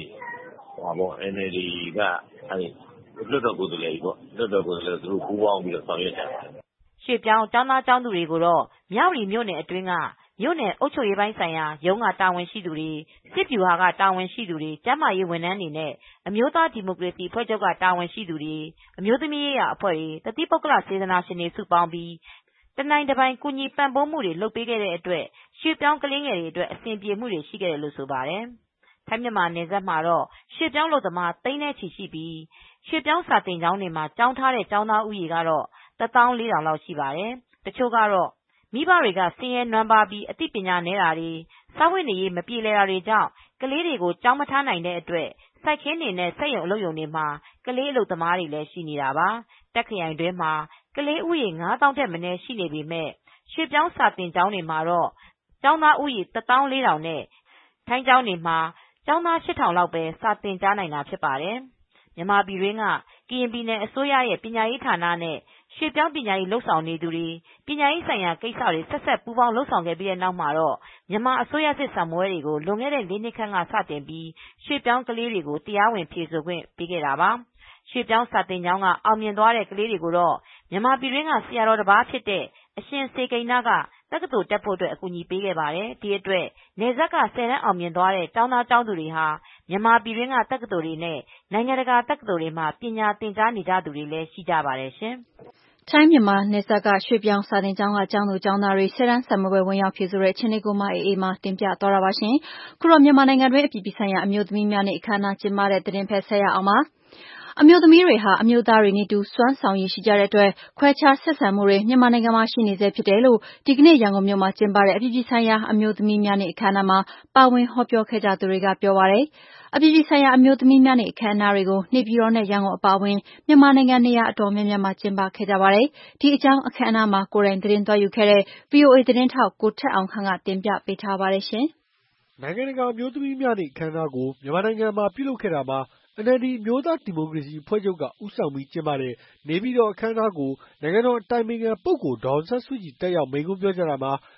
NLD ကလွှတ်တော်ကိုယ်စားလှယ်ကြီးပေါ့လွှတ်တော်ကိုယ်စားလှယ်သူတို့ပူးပေါင်းပြီးတော့ဆောင်ရွက်ကြတယ်ရွှေ့ပြောင်းကျောင်းသားကျောင်းသူတွေကိုတော့မြဝတီမြို့နယ်အတွင်းကမြို့နယ်အုပ်ချုပ်ရေးပိုင်းဆိုင်ရာရုံးကတာဝန်ရှိသူတွေစစ်ဗျူဟာကတာဝန်ရှိသူတွေကျန်းမာရေးဝန်ထမ်းတွေနဲ့အမျိုးသားဒီမိုကရေစီအဖွဲ့ချုပ်ကတာဝန်ရှိသူတွေအမျိုးသမီးရေးရာအဖွဲ့တွေတတိပုဂ္ဂလစေတနာရှင်တွေစုပေါင်းပြီးတနိုင်တပိုင်ကူညီပံ့ပိုးမှုတွေလုပ်ပေးခဲ့တဲ့အတွက်ရွှေ့ပြောင်းကလေးငယ်တွေအတွက်အဆင်ပြေမှုတွေရှိခဲ့တယ်လို့ဆိုပါတယ်။ထိုင်းမြန်မာနယ်စပ်မှာတော့ရွှေ့ပြောင်းလုပ်သမားသိန်းနဲ့ချီရှိပြီးရွှေ့ပြောင်းစာသင်ကျောင်းတွေမှာကျောင်းထားတဲ့ကျောင်းသားဦးရေကတော့14000လောက်ရှိပါတယ်။တချို့ကတော့မိဘတွေကဆင်းရဲနွမ်းပါးပြီးအသိပညာနည်းတာတွေစာဝတ်နေရေးမပြေလည်တာတွေကြောင့်ကလေးတွေကိုကျောင်းမထားနိုင်တဲ့အတွက်စိုက်ခင်းတွေနဲ့စက်ရုံအလုပ်ရုံတွေမှာကလေးအလုပ်သမားတွေလည်းရှိနေတာပါ။တက်ခရိုင်တွင်းမှာကလေးဦးရေ9000ထက်မနည်းရှိနေပေမဲ့ရွှေ့ပြောင်းစာသင်ကျောင်းတွေမှာတော့ကျောင်းသားဦးရေ14000နဲ့ထိုင်းကျောင်းတွေမှာကျောင်းသား8000လောက်ပဲစာသင်ကြားနိုင်တာဖြစ်ပါတယ်။မြန်မာပြည်တွင်းကကရင်ပြည်နယ်အစိုးရရဲ့ပညာရေးဌာနနဲ့ရွှေ့ပြောင်းပညာရေးလုပ်ဆောင်နေသူတွေပညာရေးဆိုင်ရာကိစ္စတွေဆက်ဆက်ပူးပေါင်းလုပ်ဆောင်ခဲ့ပြီးတဲ့နောက်မှာတော့မြန်မာအစိုးရစစ်စာမေးပွဲတွေကိုလွန်ခဲ့တဲ့4နှစ်ခန့်ကစတင်ပြီးရွှေ့ပြောင်းကလေးတွေကိုတရားဝင်ဖြေဆိုခွင့်ပေးခဲ့တာပါ။ရွှေ့ပြောင်းစာသင်ကျောင်းကအောင်မြင်သွားတဲ့ကလေးတွေကိုတော့မြန်မာပြည်တွင်းကဆရာတော်တစ်ပါးဖြစ်တဲ့အရှင်စေကိန်းနာကတက္ကသိုလ်တက်ဖို့အတွက်အကူအညီပေးခဲ့ပါတယ်။ဒီအတွက်နယ်စပ်က10တန်းအောင်မြင်သွားတဲ့ကျောင်းသားကျောင်းသူတွေဟာမြန်မာပြည်တွင်းကတက္ကသိုလ်တွေနဲ့နိုင်ငံတကာတက္ကသိုလ်တွေမှာပညာသင်ကြားနေကြသူတွေလည်းရှိကြပါတယ်ရှင်။ထိုင်းမြန်မာနယ်စပ်ကရွှေ့ပြောင်းစာသင်ကျောင်းကကျောင်းသူကျောင်းသားတွေဆယ်တန်းစာမေးပွဲဝင်ရောက်ဖြေဆိုတဲ့ချင်းလေးကိုမအေးမာတင်ပြသွားတာပါရှင်။ခုတော့မြန်မာနိုင်ငံတွင်းအပြည်ပြည်ဆိုင်ရာအမျိုးသမီးများနေ့အခမ်းအနားကျင်းပတဲ့သတင်းဖက်ဆက်ရအောင်ပါ။အမျိုးသမီးတွေဟာအမျိုးသားတွေနည်းတူစွမ်းဆောင်ရည်ရှိကြတဲ့အတွက်ခွဲခြားဆက်ဆံမှုတွေမြန်မာနိုင်ငံမှာရှိနေဆဲဖြစ်တယ်လို့ဒီကနေ့ရန်ကုန်မြို့မှာကျင်းပတဲ့အပြည်ပြည်ဆိုင်ရာအမျိုးသမီးများနေ့အခမ်းအနားမှာပါဝင်ဟောပြောခဲ့ကြသူတွေကပြောပါတယ်။အပြည်ပြည်ဆိုင်ရာအမျိုးသမီးများနေ့အခမ်းအနားတွေကိုနေပြည်တော်နဲ့ရန်ကုန်အပါအဝင်မြန်မာနိုင်ငံနေရာအတော်များများမှာကျင်းပခဲ့ကြပါတယ်။ဒီအကြောင်းအခမ်းအနားမှာကိုယ်တိုင်သတင်းသွားယူခဲ့တဲ့ VOA သတင်းထောက်ကိုထက်အောင်ခန့်ကတင်ပြပေးထားပါတယ်ရှင်။နိုင်ငံတကာအမျိုးသမီးများနေ့အခမ်းအနားကိုမြန်မာနိုင်ငံမှာပြုလုပ်ခဲ့တာမှာNLD အမျိုးသားဒီမိုကရေစီအဖွဲ့ချုပ်ကဦးဆောင်ပြီးကျင်းပတဲ့နေပြည်တော်အခမ်းအနားကိုနိုင်ငံတော်အတိုင်ပင်ခံပုဂ္ဂိုလ်ဒေါ်အောင်ဆန်းစုကြည်တက်ရောက်မိန့်ခွန်းပြောကြားတာမှာ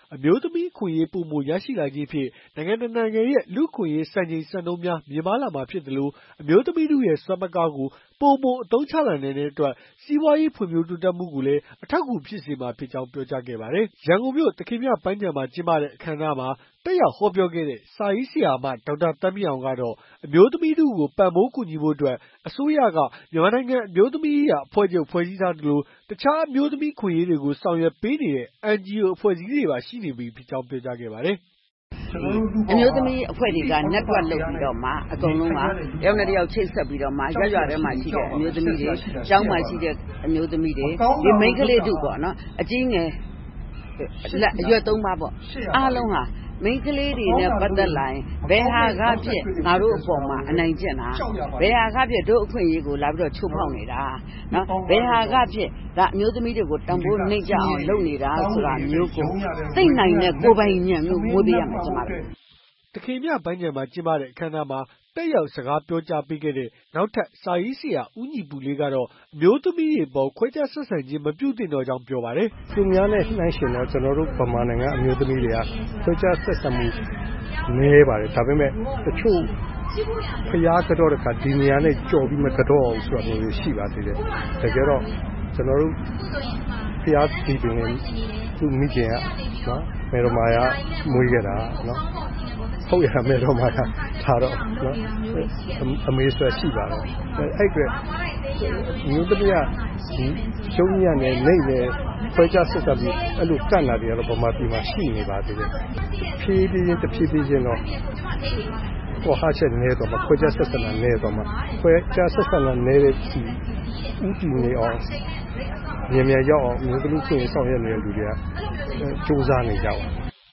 အမျိုးသမီးအခွင့်အရေးပိုမိုရရှိလာခြင်းဖြင့်နိုင်ငံတစ်နိုင်ငံရဲ့လူ့အခွင့်အရေးစံချိန်စံနှုန်းများမြင့်မားလာမှာဖြစ်သလိုအမျိုးသမီးတို့ရဲ့စွမ်းပကားကိုပိုမိုအသုံးချလာနိုင်တဲ့အတွက်စီးပွားရေးဖွံ့ဖြိုးတိုးတက်မှုကိုလည်းအထောက်အကူဖြစ်စေမှာဖြစ်ကြောင်းပြောကြားခဲ့ပါတယ်။ ရန်ကုန်မြို့သခင်မြပန်းခြံမှာကျင်းပတဲ့အခမ်းအနားမှာတက်ရောက်ဟောပြောခဲ့တဲ့စာရေးဆရာမဒေါက်တာသန်းမြင့်အောင်ကတော့အမျိုးသမီးတို့ကိုပံ့ပိုးကူညီဖို့အတွက်အစိုးရကမြန်မာနိုင်ငံအမျိုးသမီးရေးရာအဖွဲ့ချုပ်ဖွဲ့စည်းထားသလိုတခြားအမျိုးသမီးခွင့်ရေးတွေကိုဆောင်ရွက်ပေးနေတဲ့ NGO အဖွဲ့အစည်းတွေပါရှိနေပြီဖြစ်ကြောင်းပြောကြားခဲ့ပါတယ်။အမျိုးသမီးအဖွဲ့တွေက network လုပ်ပြီးတော့မှအကုန်လုံးကတယောက်နဲ့တယောက်ချိတ်ဆက်ပြီးတော့မှရွာထဲမှာရှိတဲ့အမျိုးသမီးတွေကျောင်းမှာရှိတဲ့အမျိုးသမီးတွေဒီမိန်းကလေးတို့ပေါ့နော်အကြီးငယ်အရွယ်3ပါးပေါ့အားလုံးဟာမိန်းကလေးတွေနဲ့ပတ်သက်လာရင်ဘယ်ဟာကဖြစ်ငါတို့အပေါ်မှာအနိုင်ကျင့်တာဘယ်ဟာကဖြစ်တို့အခွင့်အရေးကိုလာပြီးတော့ချိုးဖောက်နေတာနော်ဘယ်ဟာကဖြစ်ဒါအမျိုးသမီးတွေကိုတံပိုးနှိမ့်ကြအောင်လုပ်နေတာဆိုတာမျိုးကိုသိနိုင်တဲ့ကိုယ်ပိုင်ဉာဏ်မျိုးမွေးပေးရမှာကျမတို့သခင်မြပန်းခြံမှာကျင်းပတဲ့အခမ်းအနားမှာတက်ရောက်စကားပြောကြားပေးခဲ့တဲ့နောက်ထပ်စာရေးဆရာဦးညီပူလေးကတော့အမျိုးသမီးတွေပေါ်ခွဲခြားဆက်ဆံခြင်းမပြုသင့်တော့ကြောင်းပြောပါတယ်။သူများနဲ့နှိုင်းယှဉ်တော့ကျွန်တော်တို့ဗမာနိုင်ငံအမျိုးသမီးတွေကခွဲခြားဆက်ဆံမှုနည်းပါတယ်ဒါပေမဲ့တချို့ဖျားကတော့တခါဒီနေရာနဲ့ကြော်ပြီးမကတော့ဘူးဆိုတာမျိုးရှိပါသေးတယ်။တကယ်တော့ကျွန်တော်တို့ဖျားဒီပင်သူမိခင်ကနော်မေတော်မာယာမွေးခဲ့တာနော်ဟုတ်ရမယ်တော့မှထားတော့နော်အမေဆွဲရှိပါတော့အဲ့အတွက်မျိုးသမီးကရှုံးရနဲ့နေနဲ့ခွဲခြားဆက်ဆံပြီးအဲ့လိုကန့်လာတယ်တော့ဗမာပြည်မှာရှိနေပါသေးတယ်ဖြည်းဖြည်းချင်းတော့ဟောဟာချက်နေတော့ခွဲခြားဆက်ဆံနေတော့မှခွဲခြားဆက်ဆံနေတဲ့ဒီဥတီနေအောင်မြန်ရောက်အောင်မျိုးသမီးခွင့်ဆောင်ရွက်နေတဲ့လူတွေကစူးစမ်းနေကြပါ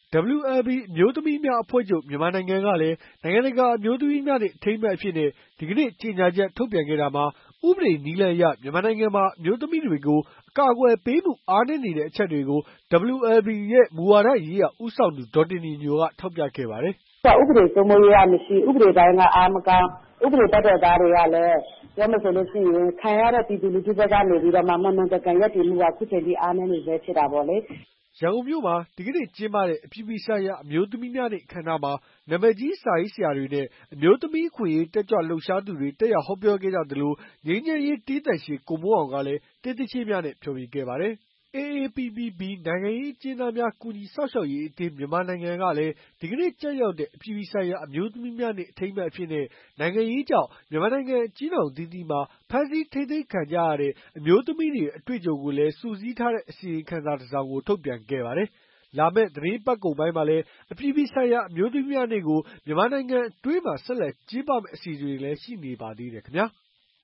WLB အမျိုးသမီးများအဖွဲ့ချုပ်မြန်မာနိုင်ငံကလည်းနိုင်ငံတကာအမျိုးသမီးများနေ့အထိမ်းအမှတ်အဖြစ်နဲ့ဒီကနေ့ကြေညာချက်ထုတ်ပြန်ခဲ့တာမှာဥပဒေနည်းလမ်းအရမြန်မာနိုင်ငံမှာအမျိုးသမီးတွေကိုအကာအကွယ်ပေးမှုအားနည်းနေတဲ့အချက်တွေကို WLB ရဲ့မူဝါဒရေးရာဦးဆောင်သူဒေါ်တင်နီညိုကထောက်ပြခဲ့ပါတယ်။ဥပဒေစိုးမိုးရေးမရှိဥပဒေတိုင်းကအားမကောင်းဥပဒေတတ်တဲ့သားတွေကလည်းပြောမဆိုလို့ရှိရင်ခံရတဲ့ပြည်သူလူထုဘက်ကနေပြီးတော့မှမှန်မှန်ကန်ရက်တည်မှုကခုချိန်ထိအားနည်းနေသေးဖြစ်တာပေါ့လေ။ရန်ကုန်မြို့မှာဒီကနေ့ကျင်းပတဲ့အပြည်ပြည်ဆိုင်ရာအမျိုးသမီးများနေ့အခမ်းအနားမှာနာမည်ကြီးစာရေးဆရာတွေနဲ့အမျိုးသမီးအခွင့်အရေးတက်ကြွလှုပ်ရှားသူတွေတက်ရောက်ဟောပြောခဲ့ကြသလိုငြိမ်းချမ်းရေးတီးသန့်ရှင်ကိုမိုးအောင်ကလည်းတေးသချင်းများနဲ့ဖျော်ဖြေခဲ့ပါတယ်။ AAPPB နိုင်ငံရေးအကျဉ်းသားများကူညီစောင့်ရှောက်ရေးအသင်းမြန်မာနိုင်ငံကလည်းဒီကနေ့ကျရောက်တဲ့အပြည်ပြည်ဆိုင်ရာအမျိုးသမီးများနေ့အထိမ်းအမှတ်အဖြစ်နဲ့နိုင်ငံရေးကြောင့်မြန်မာနိုင်ငံအကျဉ်းထောင်အသီးသီးမှာဖမ်းဆီးထိန်းသိမ်းခံကြရတဲ့အမျိုးသမီးတွေအတွေ့အကြုံကိုလည်းစုစည်းထားတဲ့အစီရင်ခံစာတစ်စောင်ကိုထုတ်ပြန်ခဲ့ပါတယ်။လာမယ့်သတင်းပတ်ကုန်ပိုင်းမှာလည်းအပြည်ပြည်ဆိုင်ရာအမျိုးသမီးများနေ့ကိုမြန်မာနိုင်ငံအတွင်းမှာဆက်လက်ကျင်းပမယ့်အစီအစဉ်တွေလည်းရှိနေပါသေးတယ်ခင်ဗျာ။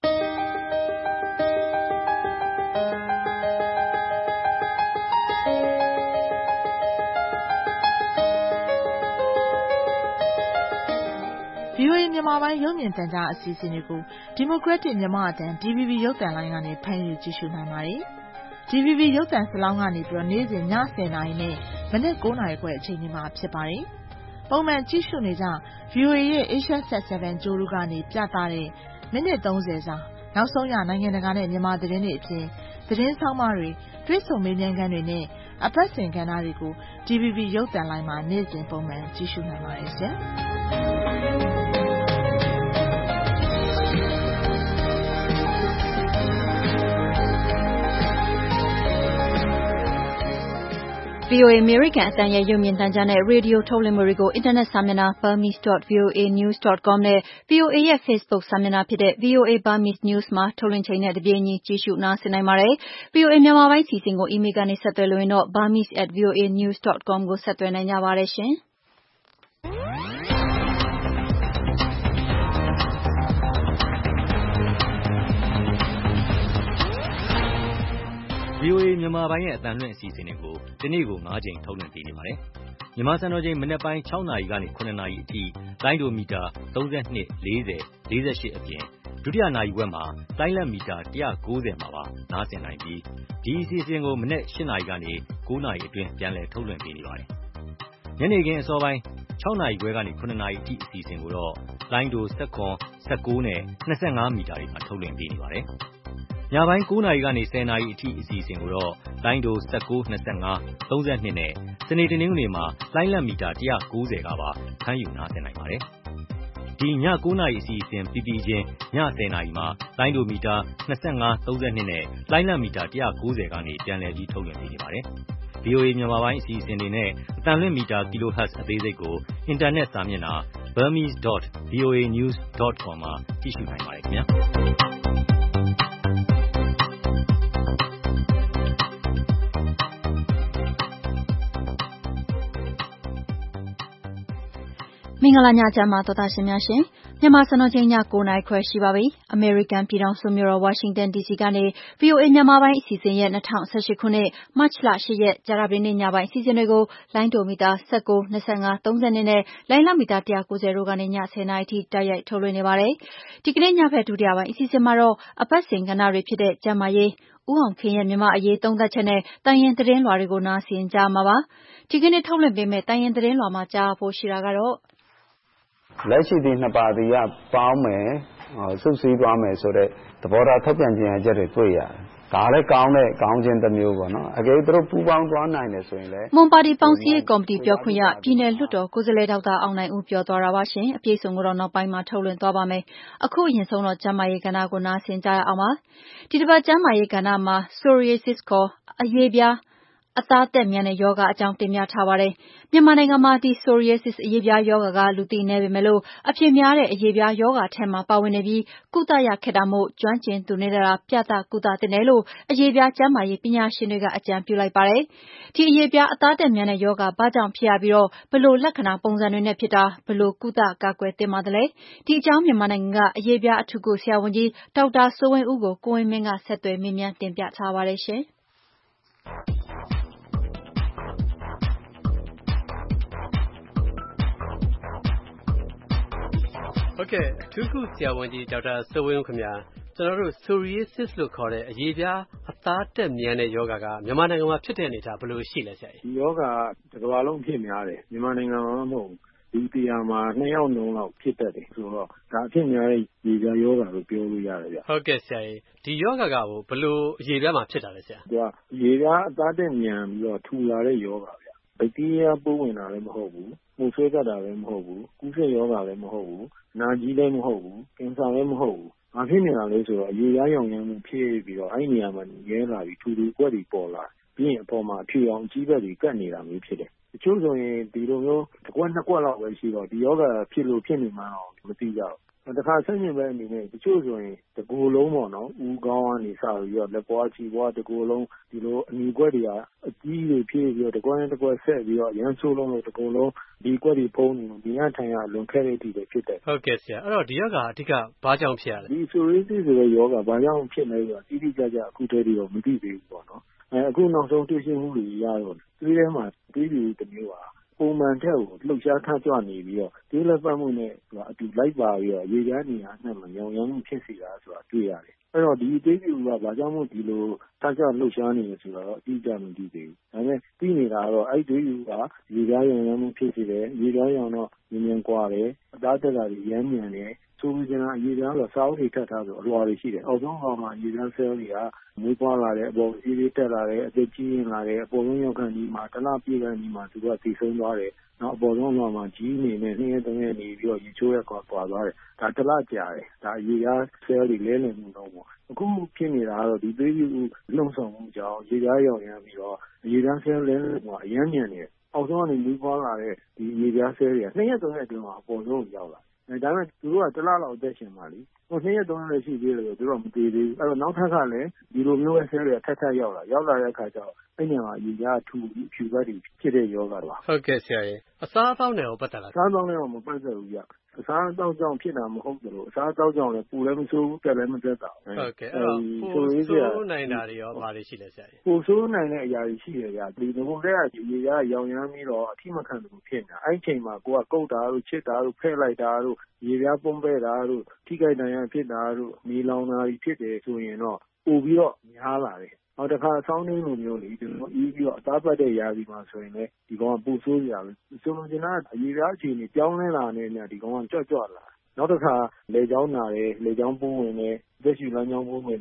VOA မြန်မာပိုင်းရုပ်မြင်သံကြားအစီအစဉ်တွေကို Democratic မြန်မာအသံ DVB ရုပ်သံလိုင်းကနေဖမ်းယူကြည့်ရှုနိုင်ပါတယ်။ DVB ရုပ်သံစလောင်းကနေပြီးတော့နေ့စဉ်ည10:00 နာရီနဲ့မနက်9:00 နာရီခွဲအချိန်တွေမှာဖြစ်ပါတယ်။ပုံမှန်ကြည့်ရှုနေကြ VOA ရဲ့ Asia Sat 7 Jolu ကနေပြသတဲ့မိနစ်30စာနောက်ဆုံးရနိုင်ငံတကာနဲ့မြန်မာသတင်းတွေအပြင်သတင်းဆောင်းပါးတွေတွေ့ဆုံမေးမြန်းခန်းတွေနဲ့အပတ်စဉ်ကဏ္ဍတွေကို DVB ရုပ်သံလိုင်းမှာနေ့စဉ်ပုံမှန်ကြည့်ရှုနိုင်ပါတယ်ရှင်။ VOA အမေရိကန်အသံရဲ့ရုပ်မြင်သံကြားနဲ့ရေဒီယိုထုတ်လွှင့်မှုတွေကိုအင်တာနက်စာမျက်နှာ burmese.voanews.com နဲ့ VOA ရဲ့ Facebook စာမျက်နှာဖြစ်တဲ့ VOA Burmese News မှာထုတ်လွှင့်ချိန်နဲ့တပြေးညီကြည့်ရှုနားဆင်နိုင်ပါတယ်။ VOA မြန်မာပိုင်းအစီအစဉ်ကိုအီးမေးလ်ကနေဆက်သွယ်လိုရင်တော့ burmese@voanews.com ကိုဆက်သွယ်နိုင်ကြပါတယ်ရှင်။ VOA မြန်မာပိုင်းရဲ့အသံလွှင့်အစီအစဉ်တွေကိုဒီနေ့ကို9ကြိမ်ထုတ်လွှင့်ပေးနေပါတယ်။မြန်မာစံတော်ချိန်မနက်ပိုင်း6နာရီကနေ9နာရီအထိလိုင်းဒိုမီတာ32 40 48အပြင်ဒုတိယနာရီဝက်မှာလိုင်းလက်မီတာ190မှာပါနားဆင်နိုင်ပြီးဒီအစီအစဉ်ကိုမနက်8နာရီကနေ9နာရီအတွင်းပြန်လည်ထုတ်လွှင့်ပေးနေပါတယ်။ညနေခင်းအစောပိုင်း6နာရီခွဲကနေ9နာရီအထိအစီအစဉ်ကိုတော့လိုင်းဒို19 19နဲ့25မီတာတွေမှာထုတ်လွှင့်ပေးနေပါတယ်။ညပိုင်း9 နာရီကနေ 10 နာရီအထိအစီအစဉ်ကိုတော့လိုင်းဒို19 25 32နဲ့စနေတနင်္ဂနွေမှာလိုင်းလံမီတာ190ကပါဖမ်းယူနားဆင်နိုင်ပါတယ်။ဒီည9 နာရီအစီအစဉ်ပြီးပြီးချင်းည10 နာရီမှာလိုင်းဒိုမီတာ25 32နဲ့လိုင်းလံမီတာ190ကနေပြန်လည်ပြီးထုတ်လွှင့်ပေးနေပါတယ်။ VOA မြန်မာပိုင်းအစီအစဉ်တွေနဲ့အတန်လွင့်မီတာ kilohertz အသေးစိတ်ကိုအင်တာနက်စာမျက်နှာ burmese.voanews.com မှာကြည့်ရှုနိုင်ပါတယ်ခင်ဗျာ။မင်္ဂလာညချမ်းပါသောသားရှင်များရှင်မြန်မာစံတော်ချိန်ည9:00နာရီခွဲရှိပါပြီ။ အမေရိကန်ပြည်ထောင်စုမြို့တော်ဝါရှင်တန် DC ကနေ VOA မြန်မာပိုင်းအစီအစဉ်ရဲ့2018ခုနှစ်မတ်လ8ရက်ကြာသပတေးနေ့ညပိုင်းအစီအစဉ်တွေကိုလိုင်းဒိုမီတာ19 25 32နဲ့လိုင်းလမီတာ190တို့ကနေည10:00နာရီထိတိုက်ရိုက်ထုတ်လွှင့်နေပါတယ်။ဒီကနေ့ညဖက်ဒုတိယပိုင်းအစီအစဉ်မှာတော့အပတ်စဉ်ကဏ္ဍတွေဖြစ်တဲ့ကျန်းမာရေးဦးအောင်ခင်ရဲ့မြန်မာအရေးသုံးသပ်ချက်နဲ့တိုင်းရင်းသတင်းလွှာတွေကိုနားဆင်ကြမှာပါ။ဒီကနေ့ထုတ်လွှင့်ပေးမယ့်တိုင်းရင်းသတင်းလွှာမှာကြားဖို့ရှိတာကတော့လက်ရှိဒီနှစ်ပါးတွေကပေါင်းမယ်စုစည်းသွားမယ်ဆိုတဲ့သဘောထားထုတ်ပြန်ခြင်းအချက်တွေတွေ့ရတယ်။ဒါလည်းကောင်းခြင်းတစ်မျိုးပေါ့နော်။အကယ်သူတို့ပူးပေါင်းသွားနိုင်တယ်ဆိုရင်လည်းမွန်ပါတီပေါင်းစည်းရေးကော်မတီပြောခွင့်ရပြည်နယ်လွှတ်တော်ကိုယ်စားလှယ်ဒေါက်တာအောင်နိုင်ဦးပြောသွားတာပါရှင်။အပြည့်အစုံကိုတော့နောက်ပိုင်းမှာထုတ်လွှင့်သွားပါမယ်။အခုအရင်ဆုံးတော့ကျန်းမာရေးကဏ္ဍကိုနားဆင်ကြရအောင်ပါ။ဒီတစ်ပတ်ကျန်းမာရေးကဏ္ဍမှာ Psoriasis ခေါ်အရေပြားအသားတက်မြန်တဲ့ရောဂါအကြောင်းတင်ပြထားပါတယ်။မြန်မာနိုင်ငံမှာဒီ Psoriasis အရေပြားရောဂါကလူသိနည်းပေမဲ့လို့အဖြစ်များတဲ့အရေပြားရောဂါထဲမှာပါဝင်နေပြီးကုသရခက်တာမို့ကျွမ်းကျင်သူနေရာပြသကုသသင့်တယ်လို့အရေပြားကျန်းမာရေးပညာရှင်တွေကအကြံပြုလိုက်ပါတယ်။ဒီအရေပြားအသားတက်မြန်တဲ့ရောဂါဘာကြောင့်ဖြစ်ရပြီးတော့ဘယ်လိုလက္ခဏာပုံစံတွေနဲ့ဖြစ်တာဘယ်လိုကုသကာကွယ်သင့်ပါသလဲ။ဒီအကြောင်းမြန်မာနိုင်ငံကအရေပြားအထူးကုဆရာဝန်ကြီးဒေါက်တာစိုးဝင်းဦးကိုကိုဝင်းမင်းကဆက်သွယ်မေးမြန်းတင်ပြထားပါတယ်ရှင်။ဟုတ်ကဲ့အထူးကုဆရာဝန်ကြီးဒေါက်တာစိုးဝင်းခင်ဗျာကျွန်တော်တို့ Psoriasis လို့ခေါ်တဲ့အရေပြားအသားတက်မြန်တဲ့ယောဂကမြန်မာနိုင်ငံမှာဖြစ်တဲ့အနေအထားဘယ်လိုရှိလဲဆရာကြီးဒီယောဂတစ်ကမ္ဘာလုံးဖြစ်များတယ်မြန်မာနိုင်ငံမှာမဟုတ်ဘူးဒီတရားမှာ2ယောက်လုံးလောက်ဖြစ်တတ်တယ်ဆိုတော့ဒါအဖြစ်များတဲ့ရေပြားယောဂလို့ပြောလို့ရတယ်ဗျဟုတ်ကဲ့ဆရာကြီးဒီယောဂကဘယ်လိုအရေပြားမှာဖြစ်တာလဲဆရာသူကရေပြားအသားတက်မြန်ပြီးတော့ထူလာတဲ့ယောဂဗျဘက်တီးရီးယားပိုးဝင်တာလည်းမဟုတ်ဘူးမှုဆွဲတတ်တာလည်းမဟုတ်ဘူးကူးစက်ယောဂလည်းမဟုတ်ဘူးနာကြီးလည်းမဟုတ်ဘူးကင်ဆာလည်းမဟုတ်ဘူးဘာဖြစ်နေတာလဲဆိုတော့ရေပြားရောင်ရမ်းမှုဖြစ်ပြီးတော့အဲ့ဒီနေရာမှာရဲလာပြီးထူထူကွက်တွေပေါ်လာပြီးရင်အပေါ်မှာအဖြူအောင်ကြီးဘက်တွေကတ်နေတာမျိုးဖြစ်တယ်တချို့ဆိုရင်ဒီလိုမျိုးတစ်ကွက်နှစ်ကွက်လောက်ပဲရှိတော့ဒီယောဂဖြစ်လို့ဖြစ်နေမှတော့မသိကြဘူးတခါဆက်မြင်ပဲအနေနဲ့တချို့ဆိုရင်တကူလုံးပေါ့နော်ဦးခေါင်းကနေစပြီးတော့လက်ပွားချီပွားတကူလုံးဒီလိုအနီကွက်တွေကအကြီးတွေဖြစ်ပြီးတော့တကွက်နဲ့တကွက်ဆက်ပြီးတော့ရမ်းဆိုးလုံးလို့တကူလုံးဒီကွက်တွေဖုံးနေဒီညထိုင်ရလွန်ခဲ့တဲ့အထိပဲဖြစ်တယ်ဟုတ်ကဲ့ဆရာအဲ့တော့ဒီယောဂအဓိကဘာကြောင့်ဖြစ်ရလဲဒီ psoriasis ဆိုတဲ့ယောဂဘာကြောင့်ဖြစ်လဲဆိုတာတိတိကျကျအခုတည်းကတော့မသိသေးဘူးပေါ့နော်အခုနောက်ဆုံးတွေ့ရှိမှုတွေရတော့ဒီထဲမှာတွေးပြီးတစ်မျိုးပါပုံမှန်ထက်ကိုလှုပ်ရှားထကြွနေပြီးတော့ဒီလက်ပတ်မှုနဲ့အတူလိုက်ပါပြီးတော့ရေပြားနေရာနဲ့မှရောင်ရမ်းမှုဖြစ်စေတာဆိုတာတွေ့ရတယ်အဲ့တော့ဒီအသေးစိတ်ကဘာကြောင့်မို့ဒီလိုထကြွလှုပ်ရှားနေလဲဆိုတော့အတိအကျမသိသေးဘူးဒါပေမဲ့ပြီးနေတာကတော့အဲ့ဒီတွေကရေပြားရောင်ရမ်းမှုဖြစ်စေတယ်ရေပြားရောင်တော့မြန်ကွာတယ်အသားတက်တာတွေရမ်းမြန်တယ်ဆိုပြီးကျွန်တော်ရေပြားဆိုစာအုပ်တွေထပ်ထားဆိုအလွာတွေရှိတယ်အောက်ဆုံးကောင်မှာရေပြားဆဲလ်တွေကမွေးပွားလာတယ်အပေါ်ကြီးလေးတက်လာတယ်အသက်ကြီးရင်လာတယ်အပေါ်ဆုံးရောက်ခန့်ဒီမှာတစ်လပြည့်ခန့်ဒီမှာသူကသိဆုံးသွားတယ်နောက်အပေါ်ဆုံးကောင်မှာကြီးနေနဲ့2ရက်3ရက်နေပြီးတော့ရေချိုးရက်ကွာသွားတယ်ဒါတစ်လကြာတယ်ဒါရေပြားဆဲလ်တွေလဲလှယ်မှုတော့ပေါ့အခုဖြစ်နေတာကတော့ဒီသွေးပြုလှုံ့ဆော်မှုကြောင့်ရေပြားရောင်ရမ်းပြီးတော့ရေပြားဆဲလ်လဲလှယ်မှုကအရမ်းမြန်နေအောက်ဆုံးကနေမွေးပွားလာတဲ့ဒီရေပြားဆဲလ်တွေက2ရက်3ရက်အတွင်းမှာအပေါ်ဆုံးရောက်လာဒါပေမဲ့သူတို့ကတစ်လလောက်အသက်ရှင်ပါလိ2ရက်3ရက်ရှိသေးတယ်ဆိုသူတို့ကမတည်သေးဘူးအဲ့တော့နောက်ထပ်ကလည်းဒီလိုမျိုးဆဲတွေကထပ်ရောက်လာတဲ့အခါကျတော့အဲ့ညမှာရေပြားထူပြီးဖြူဘက်တွေဖြစ်တဲ့ယောဂတော့ဟုတ်ကဲ့ဆရာကြီးအစားအသောက်နဲ့ရောပတ်သက်လားအစားအသောက်နဲ့တော့မပတ်သက်ဘူးဗျအစားအသောက်ကြောင့်ဖြစ်တာမဟုတ်ဘူးလို့အစားအသောက်ကြောင့်လည်းပူလည်းမဆိုးဘူးတက်လည်းမတက်တာဟုတ်ကဲ့အဲ့တော့ပိုဆိုးနိုင်တာတွေရောဘာတွေရှိလဲဆရာကြီးပိုဆိုးနိုင်တဲ့အရာတွေရှိတယ်ဗျဒီငုံတဲ့ရေပြားရောင်ရမ်းပြီးတော့အထိမခံဘူးဖြစ်နေတာအဲ့ချိန်မှာကိုကကုတ်တာတို့ချစ်တာတို့ဖဲ့လိုက်တာတို့ရေပြားပုံးပဲ့တာတို့ထိခိုက်ဒဏ်ရာဖြစ်တာတို့မီလောင်တာတွေဖြစ်တယ်ဆိုရင်တော့ပိုပြီးတော့များလာတယ်နောက်တစ်ခါဆောင်းနှင်းလိုမျိုးလေကျွန်တော်ပြီးတော့အသားပတ်တဲ့ຢာစီမှာဆိုရင်လည်းဒီကောင်ကပူဆိုးကြတယ်ဆိုလိုချင်တာအရေပြားအခြေအနေပြောင်းလဲလာနေတဲ့ဒီကောင်ကကြွလာနောက်တစ်ခါလေချောင်းနာတယ်လေချောင်းပိုးဝင်တယ်သက်ရှူလမ်းကြောင်းပိုးဝင်တယ်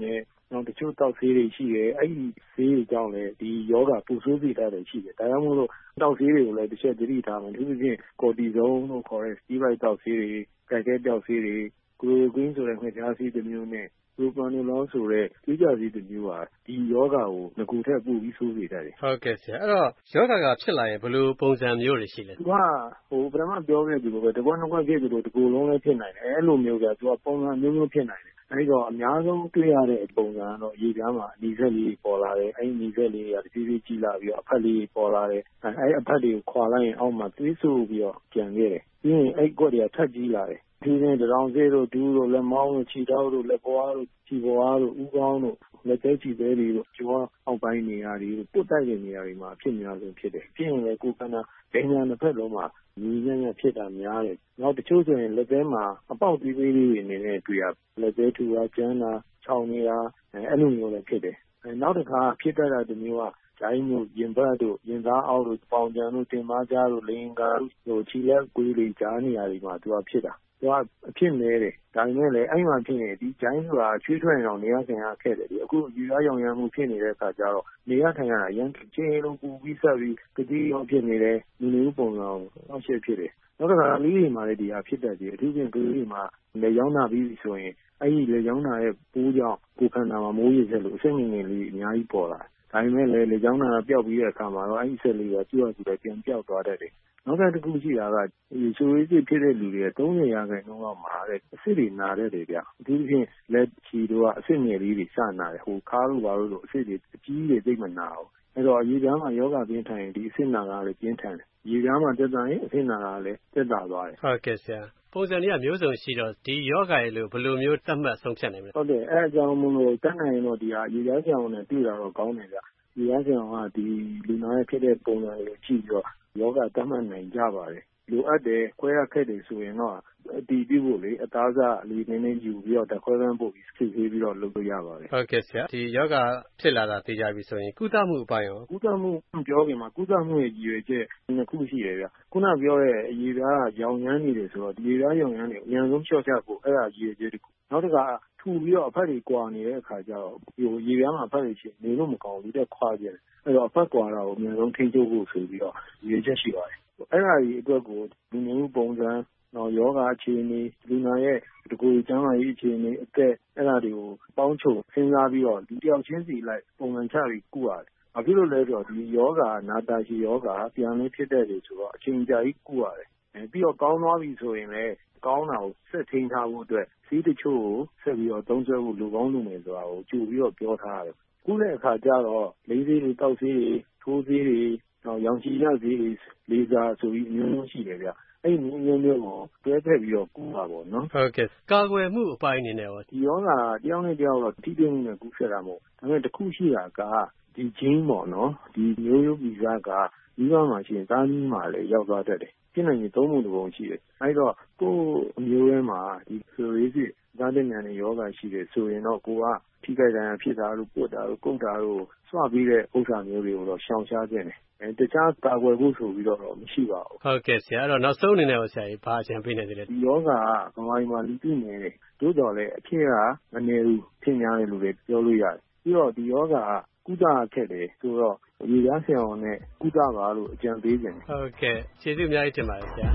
နောက်တချို့တောက်ဆေးတွေရှိတယ်အဲ့ဒီဆေးတွေကြောင့်လည်းဒီယောဂပူဆိုးစေတတ်တယ်ရှိတယ်ဒါကြောင့်မို့လို့တောက်ဆေးတွေကိုလည်းတစ်ချက်သတိထားမယ်သူတို့ချင်းကော်တီဇုန်းလို့ခေါ်တဲ့စတီးရိုက်တောက်ဆေးတွေကဲကဲတောက်ဆေးတွေကိုလိုကွင်းဆိုတဲ့ငှက်ကြားဆေးတစ်မျိုးနဲ့ပရိုပန်နိုလောဆိုတဲ့ကြေးကြဆေးတစ်မျိုးဟာဒီယောဂကိုငကူထက်ပိုပြီးဆိုးစေတတ်တယ်ဟုတ်ကဲ့ဆရာအဲ့တော့ယောဂကဖြစ်လာရင်ဘယ်လိုပုံစံမျိုးတွေရှိလဲသူကပထမပြောခဲ့သူလိုပဲတစ်ခွက်နှစ်ခွက်ဖြစ်သူလိုတစ်ကိုယ်လုံးလည်းဖြစ်နိုင်တယ်အဲ့လိုမျိုးကသူကပုံစံမျိုးမျိုးဖြစ်နိုင်တယ်အဲ့တော့အများဆုံးတွေ့ရတဲ့ပုံစံကတော့ရေပြားမှာအနီဆက်လေးပေါ်လာတယ်အဲ့ဒီအနီဆက်လေးကတဖြည်းဖြည်းကြီးလာပြီးတော့အဖက်လေးပေါ်လာတယ်အဲ့အဖက်တွေကိုခွာလိုက်ရင်အောက်မှာသွေးဆူပြီးတော့ပြန်ခဲ့တယ်ပြီးရင်အဲ့ကွက်တွေကထပ်ကြီးလာတယ်ဒီနေ့တရောင်စေးတို့ဒူးတို့လက်မောင်းတို့ခြေထောက်တို့လက်ပွားတို့ခြေပွားတို့ဥကောင်းတို့လက်သေးခြေသေးတွေတို့ကျောအောက်ပိုင်းနေရာတွေပုတ်တိုက်တဲ့နေရာတွေမှာဖြစ်များဆုံးဖြစ်တယ်ဖြစ်ရင်လည်းကိုယ်ခန္ဓာဒိညာနှစ်ဖက်လုံးမှာညီညွတ်ဖြစ်တာများတယ်နောက်တချို့ဆိုရင်လက်သေးမှာအပေါက်သေးသေးလေးတွေနေနဲ့တွေ့ရလက်သေးထူတာကျန်းတာခြောင်နေတာအဲ့လိုမျိုးလည်းဖြစ်တယ်နောက်တစ်ခါဖြစ်တတ်တာတစ်မျိုးကဂျိုင်းတို့ရင်ဘတ်တို့ရင်သားအောက်တို့ပေါင်ကြံတို့တင်မကြားတို့လင်းကားတို့ခြေလက်ကွေးတွေကြားနေရာတွေမှာသူကဖြစ်တာသူကအဖြစ်နေတယ်ဒါပေမဲ့လည်းအဲ့မှာဖြစ်နေဒီဂျိုင်းဆိုတာချွေးထွက်ရင်တော့နေရာဆိုင်ရခဲ့တယ်ဒီအခုယူရရောင်ရမ်းမှုဖြစ်နေတဲ့အခါကျတော့နေရာထိုင်ရတာရမ်းချေလုံးပူပြီးဆက်ပြီးတတိယဖြစ်နေတယ်လူမျိုးပုံစံအောင်ရှေ့ဖြစ်တယ်နောက်တစ်ခါလေးတွေမှာလည်းဒီဟာဖြစ်တတ်တယ်အထူးဖြင့်ကလေးတွေမှာလက်ရောင်းတာပြီးဆိုရင်အဲ့ဒီလက်ရောင်းတာရဲ့ပိုးကြောင့်ကိုယ်ခန္ဓာမှာမိုးရေဆက်လို့အစိမ့်ငင်ငယ်လေးအများကြီးပေါ်လာဒါပေမဲ့လည်းလေကြောင်းနာပျောက်ပြီးတဲ့အခါမှာတော့အဲ့ဒီဆက်လေးကကျွတ်ကျွတ်ပြန်ပျောက်သွားတတ်တယ်နောက်တစ်ခုရှိတာကဆိုရေးစစ်ဖြစ်တဲ့လူတွေ30ရာခိုင်နှုန်းလောက်မှာတဲ့အဆစ်တွေနာတဲ့တယ်ဗျအထူးသဖြင့်လက်ချီတို့ကအဆစ်ငယ်လေးတွေစနာတယ်ဟိုခါလို့ပါလို့အဆစ်တွေအကြီးတွေသိမ့်မနာဘူးအဲ့တော့ရေပြားမှာယောဂပြင်းထန်ရင်ဒီအဆစ်နာကလည်းပြင်းထန်တယ်ရေပြားမှာတက်တာရင်အဆစ်နာကလည်းတက်တာသွားတယ်ဟုတ်ကဲ့ဆရာပုံစံတွေကမျိုးစုံရှိတော့ဒီယောဂရဲ့လို့ဘယ်လိုမျိုးသတ်မှတ်ဆုံးဖြတ်နိုင်မလဲဟုတ်တယ်အဲ့အကြောင်းမို့လို့တတ်နိုင်ရင်တော့ဒီဟာရေပြားဆရာဝန်နဲ့တွေ့တာတော့ကောင်းတယ်ဗျဒီရဆရာကဒီလူနာရဲ့ဖြစ်တဲ့ပုံစံတွေကိုကြည့်ပြီးတော့ယောဂသတ်မှတ်နိုင်ကြပါတယ်လိုအပ်တယ်ခွဲရခက်တယ်ဆိုရင်တော့အတီးပြုဖို့လေအသားစားလေးနည်းနည်းယူပြီးတော့တခွဲပန်းပို့ပြီးစစ်ဆေးပြီးတော့လုပ်လို့ရပါတယ်ဟုတ်ကဲ့ဆရာဒီယောဂဖြစ်လာတာသိကြပြီဆိုရင်ကုသမှုအပိုင်းရောကုသမှုပြောခင်မှာကုသမှုရဲ့ရည်ရွယ်ချက်နှစ်ခုရှိတယ်ဗျခုနပြောတဲ့အရေးပြားရောင်ရမ်းနေတယ်ဆိုတော့ဒီရေးပြားရောင်ရမ်းနေအများဆုံးလျှော့ချဖို့အဲ့ဒါရည်ရွယ်ချက်တစ်ခုနောက်တစ်ခါထူပြီးတော့အဖက်တွေကွာနေတဲ့အခါကျတော့ဒီရေပြားမှာအဖက်တွေရှိနေလို့မကောင်းဘူးတက်ခွာကြတယ်အဲ့တော့အဖက်ကွာတာကိုအများဆုံးထိန်းချုပ်ဖို့ဆိုပြီးတော့ရည်ရွယ်ချက်ရှိပါတယ်အဲ့ဒါကြီးအတွက်ကိုလူမျိုးပုံစံနော်ယောဂအခြေအနေလူနာရဲ့တကူကျန်းမာရေးအခြေအနေအသက်အဲ့ဒါတွေကိုပေါင်းချုပ်စဉ်းစားပြီးတော့ဒီတယောက်ချင်းစီလိုက်ပုံစံချပြီးကုရတယ်။ဘာဖြစ်လို့လဲဆိုတော့ဒီယောဂနာတာရှည်ယောဂပြန်လေးဖြစ်တဲ့လေဆိုတော့အချိန်ကြာကြီးကုရတယ်။ပြီးတော့ကောင်းသွားပြီဆိုရင်လည်းကောင်းတာကိုဆက်ထိန်းထားဖို့အတွက်စီးတချို့ကိုဆက်ပြီးတော့သုံးစွဲဖို့လူကောင်းလူငယ်ဆိုတာကိုကြိုပြီးတော့ပြောထားရတယ်။ကုတဲ့အခါကျတော့လေးသေးတွေတောက်သေးတွေထိုးသေးတွေရောင်ချီရသေးတွေလေးစားဆိုပြီးအမျိုးမျိုးရှိတယ်ဗျ။အဲ့ဒီမျိုးမျိုးကိုတွဲထည့်ပြီးတော့ကုတာပေါ့နော်ဟုတ်ကဲ့ကာကွယ်မှုအပိုင်းအနေနဲ့ရောဒီယောဂတယောက်နဲ့တယောက်တော့ထိတွေ့မှုနဲ့ကုဆက်တာမဟုတ်ဒါပေမဲ့တစ်ခုရှိတာကဒီဂျင်းပေါ့နော်ဒီမျိုးရိုးဗီဇကဒီဘက်မှာရှိရင်သားမီးမှာလည်းရောက်သွားတတ်တယ်ဖြစ်နိုင်ရင်သုံးမှုတစ်ပုံရှိတယ်အဲ့တော့ကိုယ်အမျိုးထဲမှာဒီဆိုရေးစစ်သားတဲ့ညာနဲ့ယောဂရှိတယ်ဆိုရင်တော့ကိုကထိခိုက်ဒဏ်ရာဖြစ်တာတို့ပုတ်တာတို့ကုတ်တာတို့စွပြီးတဲ့ဥစ္စာမျိုးတွေကိုတော့ရှောင်ရှားခြင်းတယ်တခြားကာကွယ်ဖို့ဆိုပြီးတော့မရှိပါဘူးဟုတ်ကဲ့ဆရာအဲ့တော့နောက်ဆုံးအနေနဲ့ဆရာကြီးဘာအကြံပေးနေသေးလဲဒီယောဂကဗမာပြည်မှာလူသိနေတယ်တိုးတော်လည်းအဖြစ်ကမနေဘူးဖြစ်များတယ်လို့လည်းပြောလို့ရတယ်ပြီးတော့ဒီယောဂကကုသခက်တယ်ဆိုတော့ရေပြားဆရာဝန်နဲ့ကုသပါလို့အကြံပေးခြင်းဟုတ်ကဲ့ကျေးဇူးအများကြီးတင်ပါတယ်ဆရာ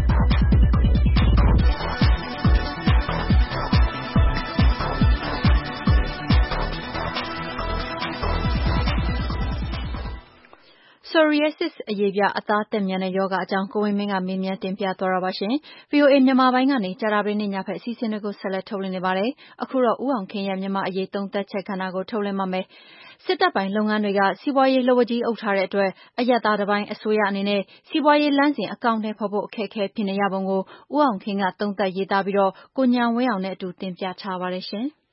Psoriasis အရေပြားအသားတက်မြန်တဲ့ယောဂအကြောင်းကိုဝင်းမင်းကမေးမြန်းတင်ပြသွားတာပါရှင်။ VOA မြန်မာပိုင်းကနေကြာသပတေးနေ့ညဘက်အစီအစဉ်တွေကိုဆက်လက်ထုတ်လွှင့်နေပါတယ်။အခုတော့ဦးအောင်ခင်ရဲ့မြန်မာအရေးသုံးသပ်ချက်ခဏကိုထုတ်လွှင့်ပါမယ်။စစ်တပ်ပိုင်လုပ်ငန်းတွေကစီးပွားရေးလက်ဝါးကြီးအုပ်ထားတဲ့အတွက်အရပ်သားတစ်ပိုင်းအစိုးရအနေနဲ့စီးပွားရေးလမ်းစဉ်အကောင်အထည်ဖော်ဖို့အခက်အခဲဖြစ်နေရပုံကိုဦးအောင်ခင်ကသုံးသပ်ရေးသားပြီးတော့ကိုဉာဏ်ဝင်းအောင်နဲ့အတူတင်ပြထားပါတယ်ရှင်။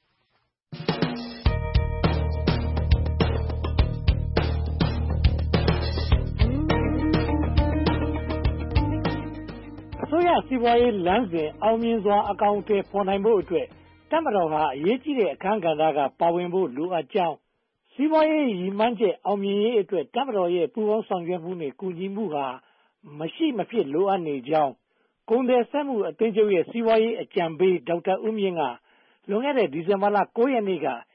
အစိုးရစီးပွားရေးလမ်းစဉ်အောင်မြင်စွာအကောင်အထည်ဖော်နိုင်ဖို့အတွက်တပ်မတော်ဟာအရေးကြီးတဲ့အခန်းကဏ္ဍကပါဝင်ဖို့လိုအပ်ကြောင်းစီးပွားရေးရည်မှန်းချက်အောင်မြင်ရေးအတွက်တပ်မတော်ရဲ့ပူးပေါင်းဆောင်ရွက်မှုနဲ့ကူညီမှုဟာမရှိမဖြစ်လိုအပ်နေကြောင်းကုန်သည်စက်မှုအသင်းချုပ်ရဲ့စီးပွားရေးအကြံပေးဒေါက်တာဦးမြင့်ကလွန်ခဲ့တဲ့ဒီဇင်ဘာလ9ရက်နေ့က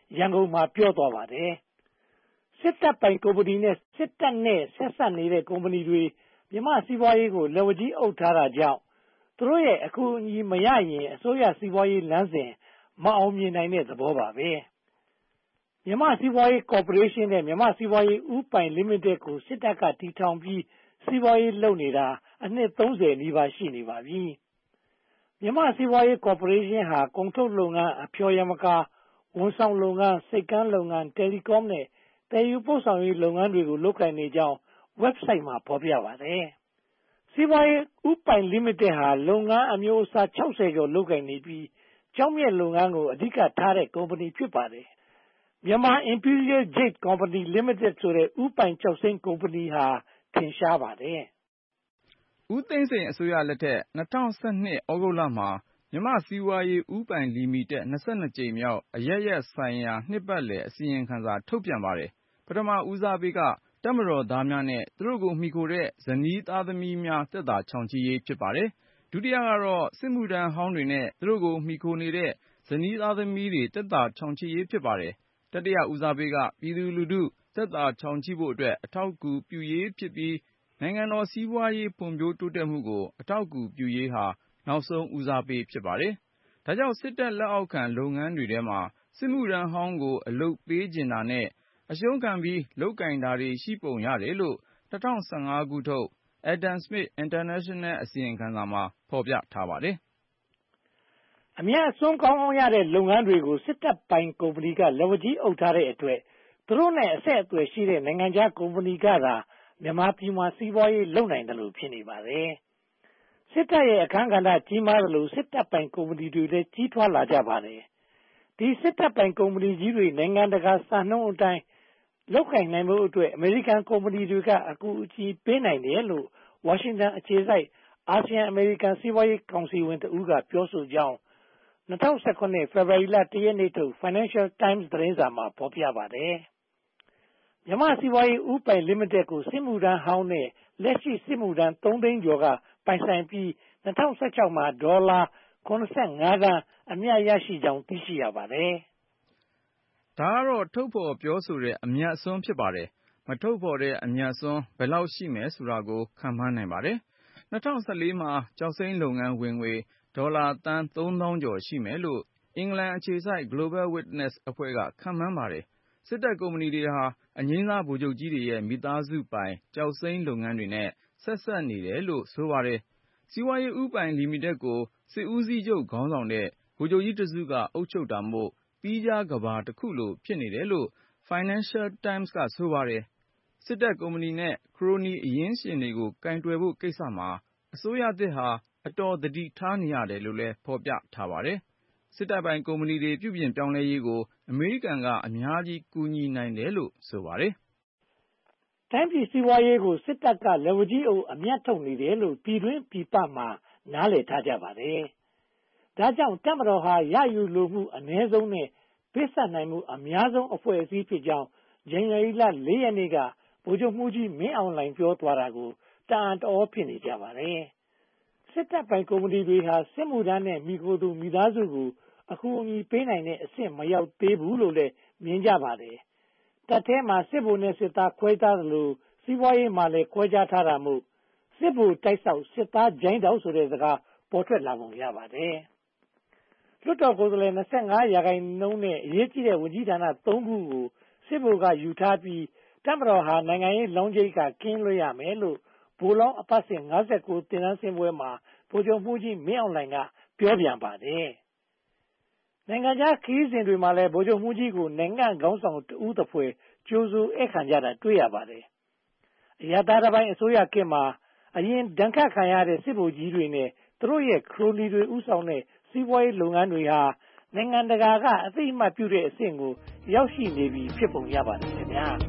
ရန်ကုန်မှာပြောသွားပါတယ်။စစ်တပ်ပိုင်ကုမ္ပဏီနဲ့စစ်တပ်နဲ့ဆက်စပ်နေတဲ့ကုမ္ပဏီတွေမြန်မာ့စီးပွားရေးကိုလက်ဝါးကြီးအုပ်ထားတာကြောင့်သူတို့ရဲ့အကူအညီမရရင်အစိုးရစီးပွားရေးလမ်းစဉ်မအောင်မြင်နိုင်တဲ့သဘောပါပဲ။မြန်မာ့စီးပွားရေးကော်ပိုရေးရှင်းနဲ့မြန်မာ့စီးပွားရေးဦးပိုင်လိမိတက်ကိုစစ်တပ်ကတည်ထောင်ပြီးစီးပွားရေးလုပ်နေတာအနှစ်30နီးပါးရှိနေပါပြီ။မြန်မာ့စီးပွားရေးကော်ပိုရေးရှင်းဟာကုန်ထုတ်လုပ်ငန်းအဖျော်ယမကာဝန်ဆောင်လုပ်ငန်းစိတ်ကမ်းလုပ်ငန်းတယ်လီကောနဲ့တည်ယူပို့ဆောင်ရေးလုပ်ငန်းတွေကိုလုပ်ကိုင်နေကြောင်း website မှာဖော်ပြပါတယ်။စီးပွားရေးဦးပိုင်လိမိတက်ဟာလုပ်ငန်းအမျိုးအစား60ကျော်လုပ်ကိုင်နေပြီးကျောက်မျက်လုပ်ငန်းကိုအဓိကထားတဲ့ကုမ္ပဏီဖြစ်ပါတယ်။မြန်မာ Imperial Jade Company Limited ဆိုတဲ့ဦးပိုင်ကျောက်စိမ်းကုမ္ပဏီဟာထင်ရှားပါတယ်။ဦးသိန်းစိန်အစိုးရလက်ထက်2012ဩဂုတ်လမှာမြန်မာ့စီးပွားရေးဦးပိုင်လီမီတက်22ကြိမ်မြောက်အရပ်ရပ်ဆိုင်ရာနှစ်ပတ်လည်အစီရင်ခံစာထုတ်ပြန်ပါတယ်။ပထမဦးစားပေးကတပ်မတော်သားများနဲ့သူတို့ကိုမှီခိုတဲ့ဇနီးသားသမီးများသက်သာချောင်ချိရေးဖြစ်ပါတယ်။ဒုတိယကတော့စစ်မှုထမ်းဟောင်းတွေနဲ့သူတို့ကိုမှီခိုနေတဲ့ဇနီးသားသမီးတွေသက်သာချောင်ချိရေးဖြစ်ပါတယ်။တတိယဦးစားပေးကပြည်သူလူထုသက်သာချောင်ချိဖို့အတွက်အထောက်အကူပြုရေးဖြစ်ပြီးနိုင်ငံတော်စီးပွားရေးဖွံ့ဖြိုးတိုးတက်မှုကိုအထောက်အကူပြုရေးဟာနောက်ဆုံးဦးစားပေးဖြစ်ပါတယ်။ဒါကြောင့်စစ်တပ်လက်အောက်ခံလုပ်ငန်းတွေထဲမှာစစ်မှုထမ်းဟောင်းကိုအလုပ်ပေးကျင်တာနဲ့အရှုံးခံပြီးလုပ်ကင်တာတွေရှိပုံရတယ်လို့2015ခုထုတ် Adam Smith International အစီရင်ခံစာမှာဖော်ပြထားပါတယ်။အမြတ်အစွန်းကောင်းရတဲ့လုပ်ငန်းတွေကိုစစ်တပ်ပိုင်ကုမ္ပဏီကလက်ဝါးကြီးအုပ်ထားတဲ့အတွက်သူတို့နဲ့အဆက်အသွယ်ရှိတဲ့နိုင်ငံခြားကုမ္ပဏီကသာမြန်မာပြည်မှာစီးပွားရေးလုပ်နိုင်တယ်လို့ဖြစ်နေပါတယ်။စစ်တပ်ရဲ့အခန်းကဏ္ဍကြီးမားတယ်လို့စစ်တပ်ပိုင်ကုမ္ပဏီတွေလည်းကြီးထွားလာကြပါတယ်။ဒီစစ်တပ်ပိုင်ကုမ္ပဏီကြီးတွေနိုင်ငံတကာစံနှုန်းအတိုင်းလုပ်ကိုင်နိုင်မှုအတွက်အမေရိကန်ကုမ္ပဏီတွေကအကူအညီပေးနိုင်တယ်လို့ဝါရှင်တန်အခြေစိုက်အာဆီယံအမေရိကန်စီးပွားရေးကောင်စီဝင်တဦးကပြောဆိုကြောင်း2019ဖေဖော်ဝါရီလ1ရက်နေ့ထုတ် Financial Times သတင်းစာမှာဖော်ပြပါတယ်။မြန်မာစီးပွားရေးဦးပိုင်လိမိတက်ကိုစစ်မှုထမ်းဟောင်းနဲ့လက်ရှိစစ်မှုထမ်း3သိန်းကျော်ကပိုင်ဆိုင်ပြီး2016မှာဒေါ်လာ85သန်းအမြတ်ရရှိကြောင်းသိရှိရပါတယ်။ဒါကတော့ထုတ်ဖော်ပြောဆိုတဲ့အမြတ်အစွန်းဖြစ်ပါတယ်။မထုတ်ဖော်တဲ့အမြတ်အစွန်းဘယ်လောက်ရှိမယ်ဆိုတာကိုခန့်မှန်းနိုင်ပါတယ်။2014မှာကျောက်စိမ်းလုပ်ငန်းဝင်ငွေဒေါ်လာသန်း3000ကျော်ရှိမယ်လို့အင်္ဂလန်အခြေစိုက် Global Witness အဖွဲ့ကခန့်မှန်းပါတယ်။စစ်တပ်ကုမ္ပဏီတွေဟာအငြိမ်းစားဗိုလ်ချုပ်ကြီးတွေရဲ့မိသားစုပိုင်ကျောက်စိမ်းလုပ်ငန်းတွေနဲ့ဆက်စပ်နေတယ်လို့ဆိုပါတယ်။စီးပွားရေးဦးပိုင်လီမီတက်ကိုစစ်ဦးစီးချုပ်ခေါင်းဆောင်တဲ့ဗိုလ်ချုပ်ကြီးတစုကအုပ်ချုပ်တာမို့သီးခြားကဘာတစ်ခုလိုဖြစ်နေတယ်လို့ Financial Times ကဆိုပါတယ်။စစ်တပ်ကုမ္ပဏီနဲ့ခရိုနီအရင်းရှင်တွေကိုကင်တွယ်ဖို့ကိစ္စမှာအစိုးရသစ်ဟာအတော်သတိထားနေရတယ်လို့လည်းဖော်ပြထားပါတယ်။စစ်တပ်ပိုင်ကုမ္ပဏီတွေပြုပြင်ပြောင်းလဲရေးကိုအမေရိကန်ကအများကြီးကူညီနိုင်တယ်လို့ဆိုပါတယ်။တိုင်းပြည်စီးပွားရေးကိုစစ်တပ်ကလက်ဝါးကြီးအုပ်အမြတ်ထုတ်နေတယ်လို့ပြည်တွင်းပြည်ပမှာနားလည်ထားကြပါတယ်။ဒါကြောင့်တပ်မတော်ဟာရယူလိုမှုအ ਨੇ ဆုံးနဲ့ပေးဆပ်နိုင်မှုအများဆုံးအဖွဲ့အစည်းဖြစ်ကြောင်းဇန်နဝါရီလ4ရက်နေ့ကဗိုလ်ချုပ်မှူးကြီးမင်းအောင်လှိုင်ပြောသွားတာကိုတအံ့တဩဖြစ်နေကြပါတယ်။စစ်တပ်ပိုင်ကုမ္ပဏီတွေဟာစစ်မှုထမ်းနဲ့မိခိုသူမိသားစုကိုအကူအညီပေးနိုင်တဲ့အဆင့်မရောက်သေးဘူးလို့လည်းမြင်ကြပါတယ်။တပ်ထဲမှာစစ်ဗိုလ်နဲ့စစ်သားခွဲခြားသလိုစီးပွားရေးမှာလည်းခွဲခြားထားတာမို့စစ်ဗိုလ်တိုက်ဆောက်စစ်သားဂျိုင်းတောက်ဆိုတဲ့စကားပေါ်ထွက်လာပုံရပါတယ်။လွှတ်တော်ကိုယ်စားလှယ်25ရာခိုင်နှုန်းနဲ့အရေးကြီးတဲ့ဝန်ကြီးဌာန3ခုကိုစစ်ဗိုလ်ကယူထားပြီးတပ်မတော်ဟာနိုင်ငံရေးလောင်းကြီးကကင်းလွတ်ရမယ်လို့ဗိုလ်လောင်းအပတ်စဉ်59တင်နန်းစင်ပွဲမှာဗိုလ်ချုပ်မှူးကြီးမင်းအောင်လှိုင်ကပြောပြန်ပါတယ်။နိုင်ငံခြားခရီးစဉ်တွေမှာလည်းဗိုလ်ချုပ်မှူးကြီးကိုနိုင်ငံခေါင်းဆောင်တဦးတစ်ဖွဲ့ကြိုဆိုဧည့်ခံကြတာတွေ့ရပါတယ်။အရသာတပိုင်းအစိုးရခေတ်မှာအရင်ဒဏ်ခတ်ခံရတဲ့စစ်ဗိုလ်ကြီးတွေနဲ့သူတို့ရဲ့ခရိုနီတွေဥဆောင်တဲ့စီးပွားရေးလုပ်ငန်းတွေဟာနိုင်ငံတကာကအသိအမှတ်ပြုတဲ့အဆင့်ကိုရောက်ရှိနေပြီဖြစ်ပုံရပါတယ်ခင်ဗျာ။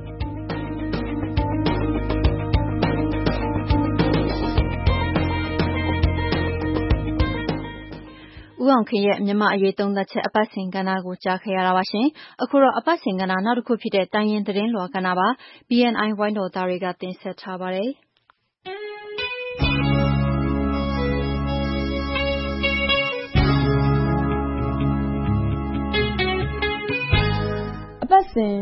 ဦးအောင်ခင်ရဲ့မြန်မာအရေးသုံးသပ်ချက်အပတ်စဉ်ကဏ္ဍကိုကြားခဲ့ရတာပါရှင်။အခုတော့အပတ်စဉ်ကဏ္ဍနောက်တစ်ခုဖြစ်တဲ့တိုင်းရင်းသတင်းလွှာကဏ္ဍပါ။ BNI ဝိုင်းတော်သားတွေကတင်ဆက်ထားပါတယ်။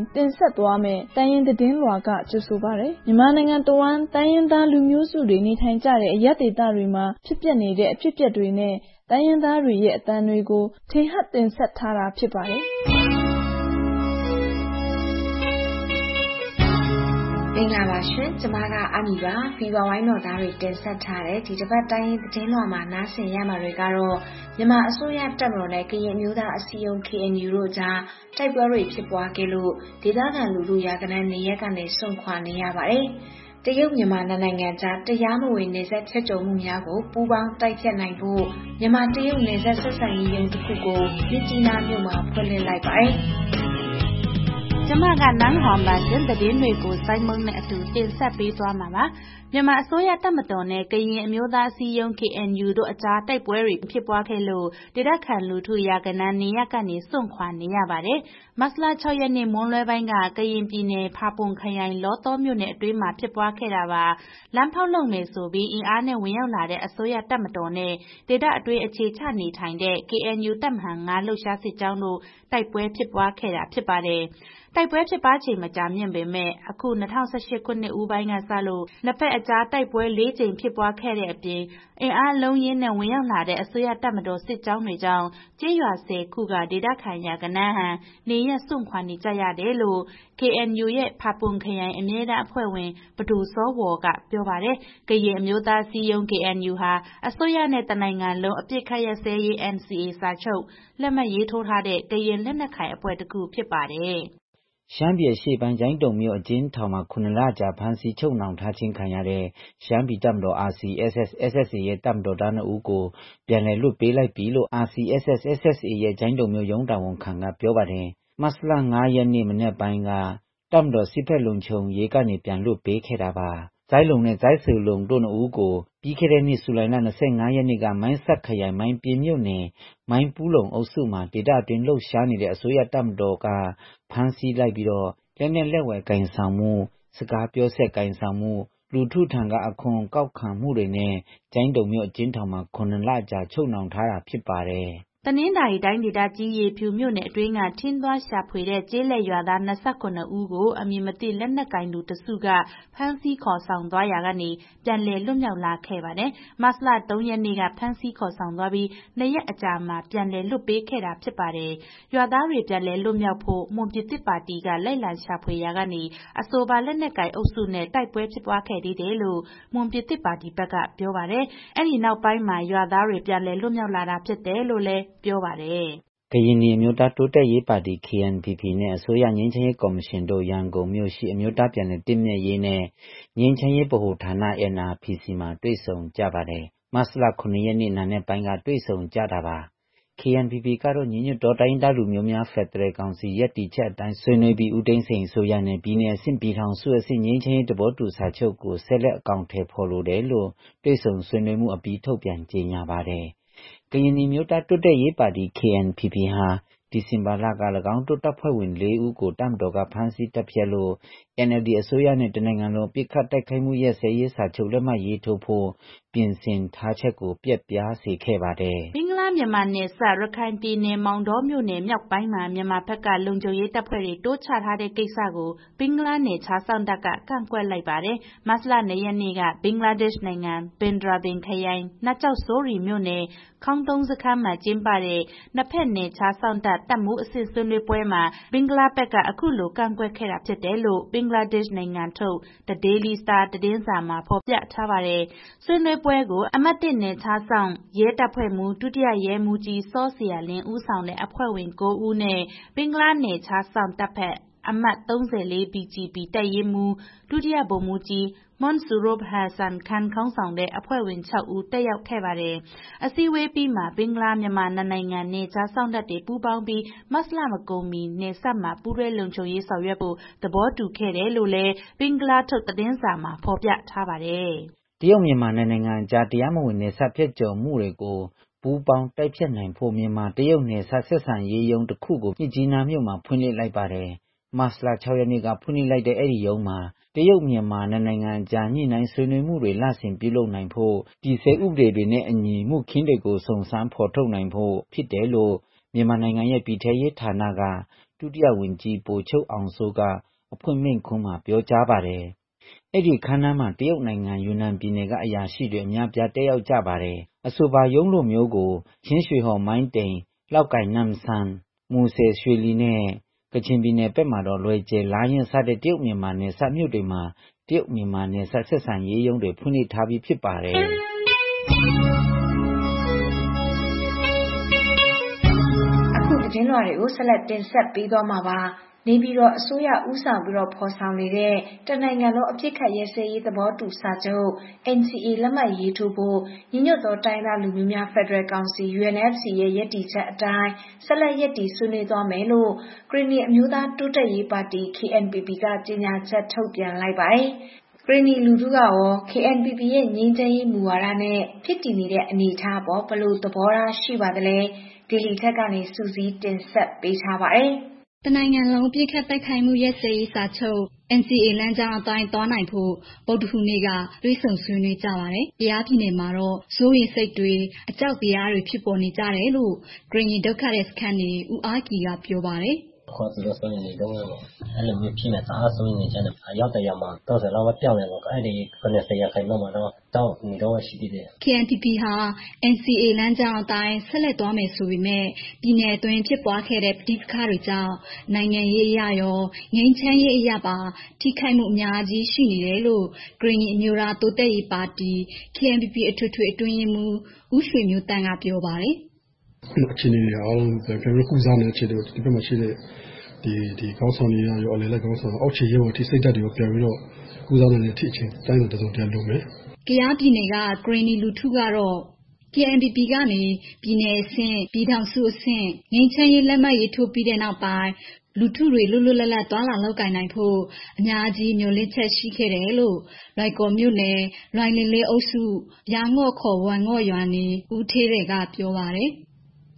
တင်ဆက်သွားမယ့်တိုင်းရင်းသတင်းလွှာကကြိုဆိုပါတယ်။မြန်မာနိုင်ငံတဝန်းတိုင်းရင်းသားလူမျိုးစုတွေနေထိုင်ကြတဲ့အရပ်ဒေသတွေမှာဖြစ်ပျက်နေတဲ့အဖြစ်အပျက်တွေနဲ့တိုင်းရင်းသားတွေရဲ့အသံတွေကိုထင်ဟပ်တင်ဆက်ထားတာဖြစ်ပါတယ်။မင်္ဂလာပါရှင်ကျမကအမီပါဖီဝါဝိုင်းတော်သားတွေတင်ဆက်ထားတဲ့ဒီတစ်ပတ်တိုင်းသတင်းလွှာမှာနားဆင်ရမှာတွေကတော့မြန်မာအစိုးရတပ်မတော်နဲ့ကရင်မျိုးသားအစည်းအရုံး KNU တို့ကြားတိုက်ပွဲတွေဖြစ်ပွားခဲ့လို့ဒေသခံလူထုရာကနန်းနေရက်ကနေစွန့်ခွာနေရပါတယ်တရုတ်မြန်မာနိုင်ငံကြားတရားမဝင်နယ်စပ်ချက်ကြုံမှုများကိုပူးပေါင်းတိုက်ဖျက်နိုင်ဖို့မြန်မာတရုတ်နယ်စပ်ဆက်ဆံရေးရုံးတစ်ခုကိုမြစ်ကြီးနားမြို့မှာဖွင့်လှစ်လိုက်ပါတယ်ကျမကနန်းဟောင်ပါတင်သတင်းတွေကိုစိုင်းမုံနဲ့အတူတင်ဆက်ပေးသွားမှာပါမြန်မာအစိုးရတပ်မတော်နဲ့ကရင်အမျိုးသားအစည်းအရုံး KNU တို့အကြားတိုက်ပွဲတွေဖြစ်ပွားခဲ့လို့ဒေသခံလူထုရာကနန်းနေရပ်ကနေစွန့်ခွာနေရပါတယ်မတ်လ 6 ရက်နေ့မွန်းလွဲပိုင်းကကရင်ပြည်နယ်ဖာပွန်ခရိုင်လောတောမြို့နယ်အတွင်းမှာဖြစ်ပွားခဲ့တာပါလမ်းဖောက်လုပ်မယ်ဆိုပြီးအင်အားနဲ့ဝင်ရောက်လာတဲ့အစိုးရတပ်မတော်နဲ့ဒေသအတွင်းအခြေချနေထိုင်တဲ့ KNU တပ်မဟာ 9 လှုပ်ရှားစစ်ကြောင်းတို့တိုက်ပွဲဖြစ်ပွားခဲ့တာဖြစ်ပါတယ်တိုက်ပွဲဖြစ်ပွားချိန်မကြာမြင့်ပေမဲ့အခု2018ခုနှစ်ဦးပိုင်းကစလို့နှစ်ဖက်အကြားတိုက်ပွဲ4ကြိမ်ဖြစ်ပွားခဲ့တဲ့အပြင်အင်အားလုံးရင်းနဲ့ဝင်ရောက်လာတဲ့အစိုးရတပ်မတော်စစ်ကြောင်းတွေကြောင့်ကျေးရွာ10ခုကဒေသခံရာကနန်းဟန်နေရပ်စွန့်ခွာနေကြရတယ်လို့ KNU ရဲ့ဖာပွန်ခရိုင်အမြဲတမ်းအဖွဲ့ဝင်ပဒိုစောဝေါ်ကပြောပါတယ်ကရင်အမျိုးသားအစည်းအရုံး KNU ဟာအစိုးရနဲ့တနိုင်ငံလုံးအပစ်ခတ်ရပ်စဲရေး NCA စာချုပ်လက်မှတ်ရေးထိုးထားတဲ့ကရင်လက်နက်ကိုင်အဖွဲ့တစ်ခုဖြစ်ပါတယ်ရှမ်းပြည်အရှေ့ပိုင်းကျိုင်းတုံမြို့အကျဉ်းထောင်မှာ9လကြာဖမ်းဆီးချုပ်နှောင်ထားခြင်းခံရတဲ့ရှမ်းပြည်တပ်မတော် RCSS/SSA ရဲ့တပ်မတော်သား2ဦးကိုပြန်လည်လွှတ်ပေးလိုက်ပြီလို့ RCSS/SSA ရဲ့ကျိုင်းတုံမြို့ရုံးတာဝန်ခံကပြောပါတယ်။မတ်လ 5 ရက်နေ့မနက်ပိုင်းကတပ်မတော်စစ်ဖက်လုံခြုံရေးကနေပြန်လွှတ်ပေးခဲ့တာပါ။ဇိုင်းလုံနဲ့ဇိုင်းဆူလုံတို့2ဦးကိုပြီးခဲ့တဲ့နှစ်ဇူလိုင်လ25ရက်နေ့ကမိုင်းဆတ်ခရိုင်မိုင်းပြင်းမြို့နယ်မိုင်းပူးလုံအုပ်စုမှာဒေသအတွင်းလှုပ်ရှားနေတဲ့အစိုးရတပ်မတော်ကဖမ်းဆီးလိုက်ပြီးတော့လက်နက်လက်ဝယ်ကင်ဆောင်မှုစကားပြောဆက်ကင်ဆောင်မှုလူထုထံကအခွန်ကောက်ခံမှုတွေနဲ့ကျိုင်းတုံမြို့အကျဉ်းထောင်မှာ9လကြာချုပ်နှောင်ထားတာဖြစ်ပါတယ်တနင်္သာရီတိုင်းဒေသကြီးရေဖြူမြို့နယ်အတွင်းကထင်းသွားရှာဖွေတဲ့ကျေးလက်ရွာသား29ဦးကိုအမည်မသိလက်နက်ကင်လူတစုကဖမ်းဆီးခေါ်ဆောင်သွားရာကနေပြန်လည်လွတ်မြောက်လာခဲ့ပါတယ်။မတ်လ 3 ရက်နေ့ကဖမ်းဆီးခေါ်ဆောင်သွားပြီး2ရက်အကြာမှာပြန်လည်လွတ်ပေးခဲ့တာဖြစ်ပါတယ်။ရွာသားတွေပြန်လည်လွတ်မြောက်ဖို့မွန်ပြည်သစ်ပါတီကလိုက်လံရှာဖွေရာကနေအဆိုပါလက်နက်ကင်အုပ်စုနဲ့တိုက်ပွဲဖြစ်ပွားခဲ့သေးတယ်လို့မွန်ပြည်သစ်ပါတီဘက်ကပြောပါတယ်။အဲဒီနောက်ပိုင်းမှာရွာသားတွေပြန်လည်လွတ်မြောက်လာတာဖြစ်တယ်လို့လည်းပြောပါတယ်ကရင်နီအမျိုးသားတိုးတက်ရေးပါတီ KNPP နဲ့အစိုးရငြိမ်းချမ်းရေးကော်မရှင်တို့ရန်ကုန်မြို့ရှိအမျိုးသားပြန်လည်တည်မြဲရေးနဲ့ငြိမ်းချမ်းရေးဗဟိုဌာန NRPC မှာတွေ့ဆုံကြပါတယ်။မတ်လ 9 ရက်နေ့နာနဲ့ပိုင်းကတွေ့ဆုံကြတာပါ။ KNPP ကတော့ညီညွတ်သောတိုင်းဒေသလူမျိုးများဖက်ဒရယ်ကောင်စီရပ်တည်ချက်အတိုင်းဆွေးနွေးပြီးဦးသိန်းစိန်အစိုးရနဲ့ပြည်နယ်အဆင့်ပြည်ထောင်စုအဆင့်ငြိမ်းချမ်းရေးသဘောတူစာချုပ်ကိုဆက်လက်အကောင်အထည်ဖော်လိုတယ်လို့တွေ့ဆုံဆွေးနွေးမှုအပြီးထုတ်ပြန်ကြေညာပါတယ်။ကရင်နီမျိုးသားတိုးတက်ရေးပါတီ KNPP ဟာဒီဇင်ဘာလက၎င်းတို့တပ်ဖွဲ့ဝင်4ဦးကိုတပ်မတော်ကဖမ်းဆီးတပ်ဖြတ်လို့ NLD အစိုးရနဲ့တနိုင်ငံလုံးပစ်ခတ်တိုက်ခိုက်မှုရပ်စဲရေးစာချုပ်လက်မှတ်ရေးထိုးဖို့ပြင်ဆင်ထားချက်ကိုပြက်ပြားစေခဲ့ပါတယ်။ဘင်္ဂလားမြန်မာနယ်စပ်ရခိုင်ပြည်နယ်မောင်တောမြို့နယ်မြောက်ပိုင်းမှာမြန်မာဘက်ကလုံခြုံရေးတပ်ဖွဲ့တွေတိုးချထားတဲ့ကိစ္စကိုဘင်္ဂလားနယ်ခြားစောင့်တပ်ကကန့်ကွက်လိုက်ပါတယ်။မတ်လ 2 ရက်နေ့ကဘင်္ဂလားဒေ့ရှ်နိုင်ငံဘင်္ဒရာဘင်ခရိုင်နတ်ကျောက်စိုးရီမြို့နယ်ခေါင်းတုံးစခန်းမှာကျင်းပတဲ့နှစ်ဖက်နယ်ခြားစောင့်တပ်တပ်မှုးအဆင့်ဆွေးနွေးပွဲမှာဘင်္ဂလားဘက်ကအခုလိုကန့်ကွက်ခဲ့တာဖြစ်တယ်လို့ဘင်္ဂလားဒေ့ရှ်နိုင်ငံထုတ် The Daily Star သတင်းစာမှာဖော်ပြထားပါတယ်။ဆွေးနွေးပွဲကိုအမှတ် 1နယ်ခြားစောင့်ရဲတပ်ဖွဲ့မှူးဒုတိယရဲမှူးကြီးစောစီယာလင်းဦးဆောင်တဲ့အဖွဲ့ဝင်9ဦးနဲ့ဘင်္ဂလားနယ်ခြားစောင့်တပ်ဖက်အမှတ် 34 BGB တပ်ရင်းမှူးဒုတိယဗိုလ်မှူးကြီးမွန်ဆူရိုဘ်ဟာဆန်ခန်ခေါင်းဆောင်တဲ့အဖွဲ့ဝင်6ဦးတက်ရောက်ခဲ့ပါတယ်။အစည်းအဝေးပြီးမှာဘင်္ဂလားမြန်မာနှစ်နိုင်ငံနယ်ခြားစောင့်တပ်တွေပူးပေါင်းပြီးမတ်လမကုန်မီနယ်စပ်မှာပူးတွဲလုံခြုံရေးဆောင်ရွက်ဖို့သဘောတူခဲ့တယ်လို့လည်းဘင်္ဂလားထုတ်သတင်းစာမှာဖော်ပြထားပါတယ်။တရုတ်မြန်မာနိုင်ငံအကြားတရားမဝင်နယ်စပ်ဖြတ်ကျော်မှုတွေကိုပူးပေါင်းတိုက်ဖျက်နိုင်ဖို့မြန်မာတရုတ်နယ်စပ်ဆက်ဆံရေးရုံးတစ်ခုကိုမြစ်ကြီးနားမြို့မှာဖွင့်လှစ်လိုက်ပါတယ်။မတ်လ 6 ရက်နေ့ကဖွင့်လှစ်လိုက်တဲ့အဲဒီရုံးမှာတရုတ်မြန်မာနိုင်ငံအကြားညှိနှိုင်းဆွေးနွေးမှုတွေလဆင်ပြုလုပ်နိုင်ဖို့ဒီစဲဥပဒေတွေနဲ့အညီမှုခင်းတွေကိုစုံစမ်းဖော်ထုတ်နိုင်ဖို့ဖြစ်တယ်လို့မြန်မာနိုင်ငံရဲ့ပြည်ထရေးဌာနကဒုတိယဝန်ကြီးဗိုလ်ချုပ်အောင်စိုးကအဖွင့်မိန့်ခွန်းမှာပြောကြားပါတယ်။အဲ့ဒီခန်းနားမှာတရုတ်နိုင်ငံယူနန်ပြည်နယ်ကအရာရှိတွေအများပြားတက်ရောက်ကြပါတယ်။အဆိုပါရုံးလိုမျိုးကိုချင်းရွှေဟော်မိုင်းတိန်လောက်ကိုင်နမ်ဆန်မူဆယ်ရွှေလီနဲ့ကချင်ပြည်နယ်ဘက်မှာတော့လွယ်ကျယ်လားရင်စတဲ့တရုတ်မြန်မာနယ်စပ်မြို့တွေမှာတရုတ်မြန်မာနယ်စပ်ဆက်ဆံရေးရုံးတွေဖွင့်လှစ်ထားပြီးဖြစ်ပါတယ်။အခုသတင်းလွှာတွေကိုဆက်လက်တင်ဆက်ပေးသွားမှာပါ။နေပြည်တော်အစိုးရဦးဆောင်ပြီးတော့ဖော်ဆောင်နေတဲ့တနိုင်ငံလုံးအပြစ်ခတ်ရဲစဲရေးသဘောတူစာချုပ် NCA လက်မှတ်ရေးထိုးဖို့ညီညွတ်သောတိုင်းသားလူမျိုးများဖက်ဒရယ်ကောင်စီ UNFC ရဲ့ရည်တည်ချက်အတိုင်းဆက်လက်ရည်တည်ဆွေးနွေးသွားမယ်လို့ကရင်နီအမျိုးသားတိုးတက်ရေးပါတီ KNPP ကကြေညာချက်ထုတ်ပြန်လိုက်ပါတယ်။ကရင်နီလူထုကရော KNPP ရဲ့ငြိမ်းချမ်းရေးမူဝါဒနဲ့ဖြစ်တည်နေတဲ့အနေအထားပေါ်ဘယ်လိုသဘောထားရှိပါသလဲ။ဒီလီထက်ကနေစူးစီးတင်ဆက်ပေးထားပါတယ်။တနိုင်ငံလုံးပြစ်ခတ်တိုက်ခိုက်မှုရပ်စဲရေးစာချုပ် NCA လမ်းကြောင်းအတိုင်းသွားနိုင်ဖို့ဗုဒ္ဓဟူးနေ့ကတွဲဆုံဆွေးနွေးကြပါတယ်။တရားပြည်နယ်မှာတော့စိုးရိမ်စိတ်တွေအကြောက်တရားတွေဖြစ်ပေါ်နေကြတယ်လို့ကရင်နီဒုက္ခတဲ့စခန်းနေဦးအားကီကပြောပါတယ်။ခေါ်သူတို့ဆိုရင်နေတော့အဲ့လိုမျိုးဖြစ်နေသားဆိုရင်နေကြတယ်ရောက်တယ်ရမှာတော့ဆိုတော့ပြောင်းတယ်ပေါ့အဲ့ဒီ90ရာခိုင်နှုန်းမှာတော့တောက်နေတော့ရှိသေးတယ် KNPP ဟာ NCA လမ်းကြောင်းအတိုင်းဆက်လက်သွားမယ်ဆိုပေမဲ့ပြည်내အတွင်းဖြစ်ပွားခဲ့တဲ့ပဋိပက္ခတွေကြောင့်နိုင်ငံရေးအရာရောငြိမ်းချမ်းရေးအရာပါထိခိုက်မှုအများကြီးရှိနေတယ်လို့ကရင်နီအမျိုးသားတိုးတက်ရေးပါတီ KNPP အထွေထွေအတွင်းရေးမှူးဦးရွှေမျိုးတန်းကပြောပါတယ်အခြေအနေတွေအားလုံးပြန်ပြီးကုစားနေတဲ့အခြေအနေဒီဘက်မှာရှိတဲ့ဒီကောင်းဆောင်တွေရောအလဲလက်ကောင်းဆောင်အောက်ခြေရုံထိစိတ်ဓာတ်တွေကိုပြန်ပြီးတော့ကုစားနေတဲ့အထိအချင်းတိုင်းတဲ့တုံးတရားလုပ်မယ်။ကြားပြည်နယ်ကကရင်နီလူထုကတော့ KNPP ကနေပြည်နယ်အဆင့်ပြည်ထောင်စုအဆင့်ငြိမ်းချမ်းရေးလက်မှတ်ရေးထိုးပြီးတဲ့နောက်ပိုင်းလူထုတွေလွတ်လွတ်လပ်လပ်သွားလာလုပ်ကိုင်နိုင်ဖို့အများကြီးမျှော်လင့်ချက်ရှိခဲ့တယ်လို့လွိုင်ကော်မြို့နယ်လွိုင်လင်းလေးအုပ်စုရာငေါ့ခေါ်ဝမ်ငေါ့ရွာနေဦးထေးတွေကပြောပါတယ်။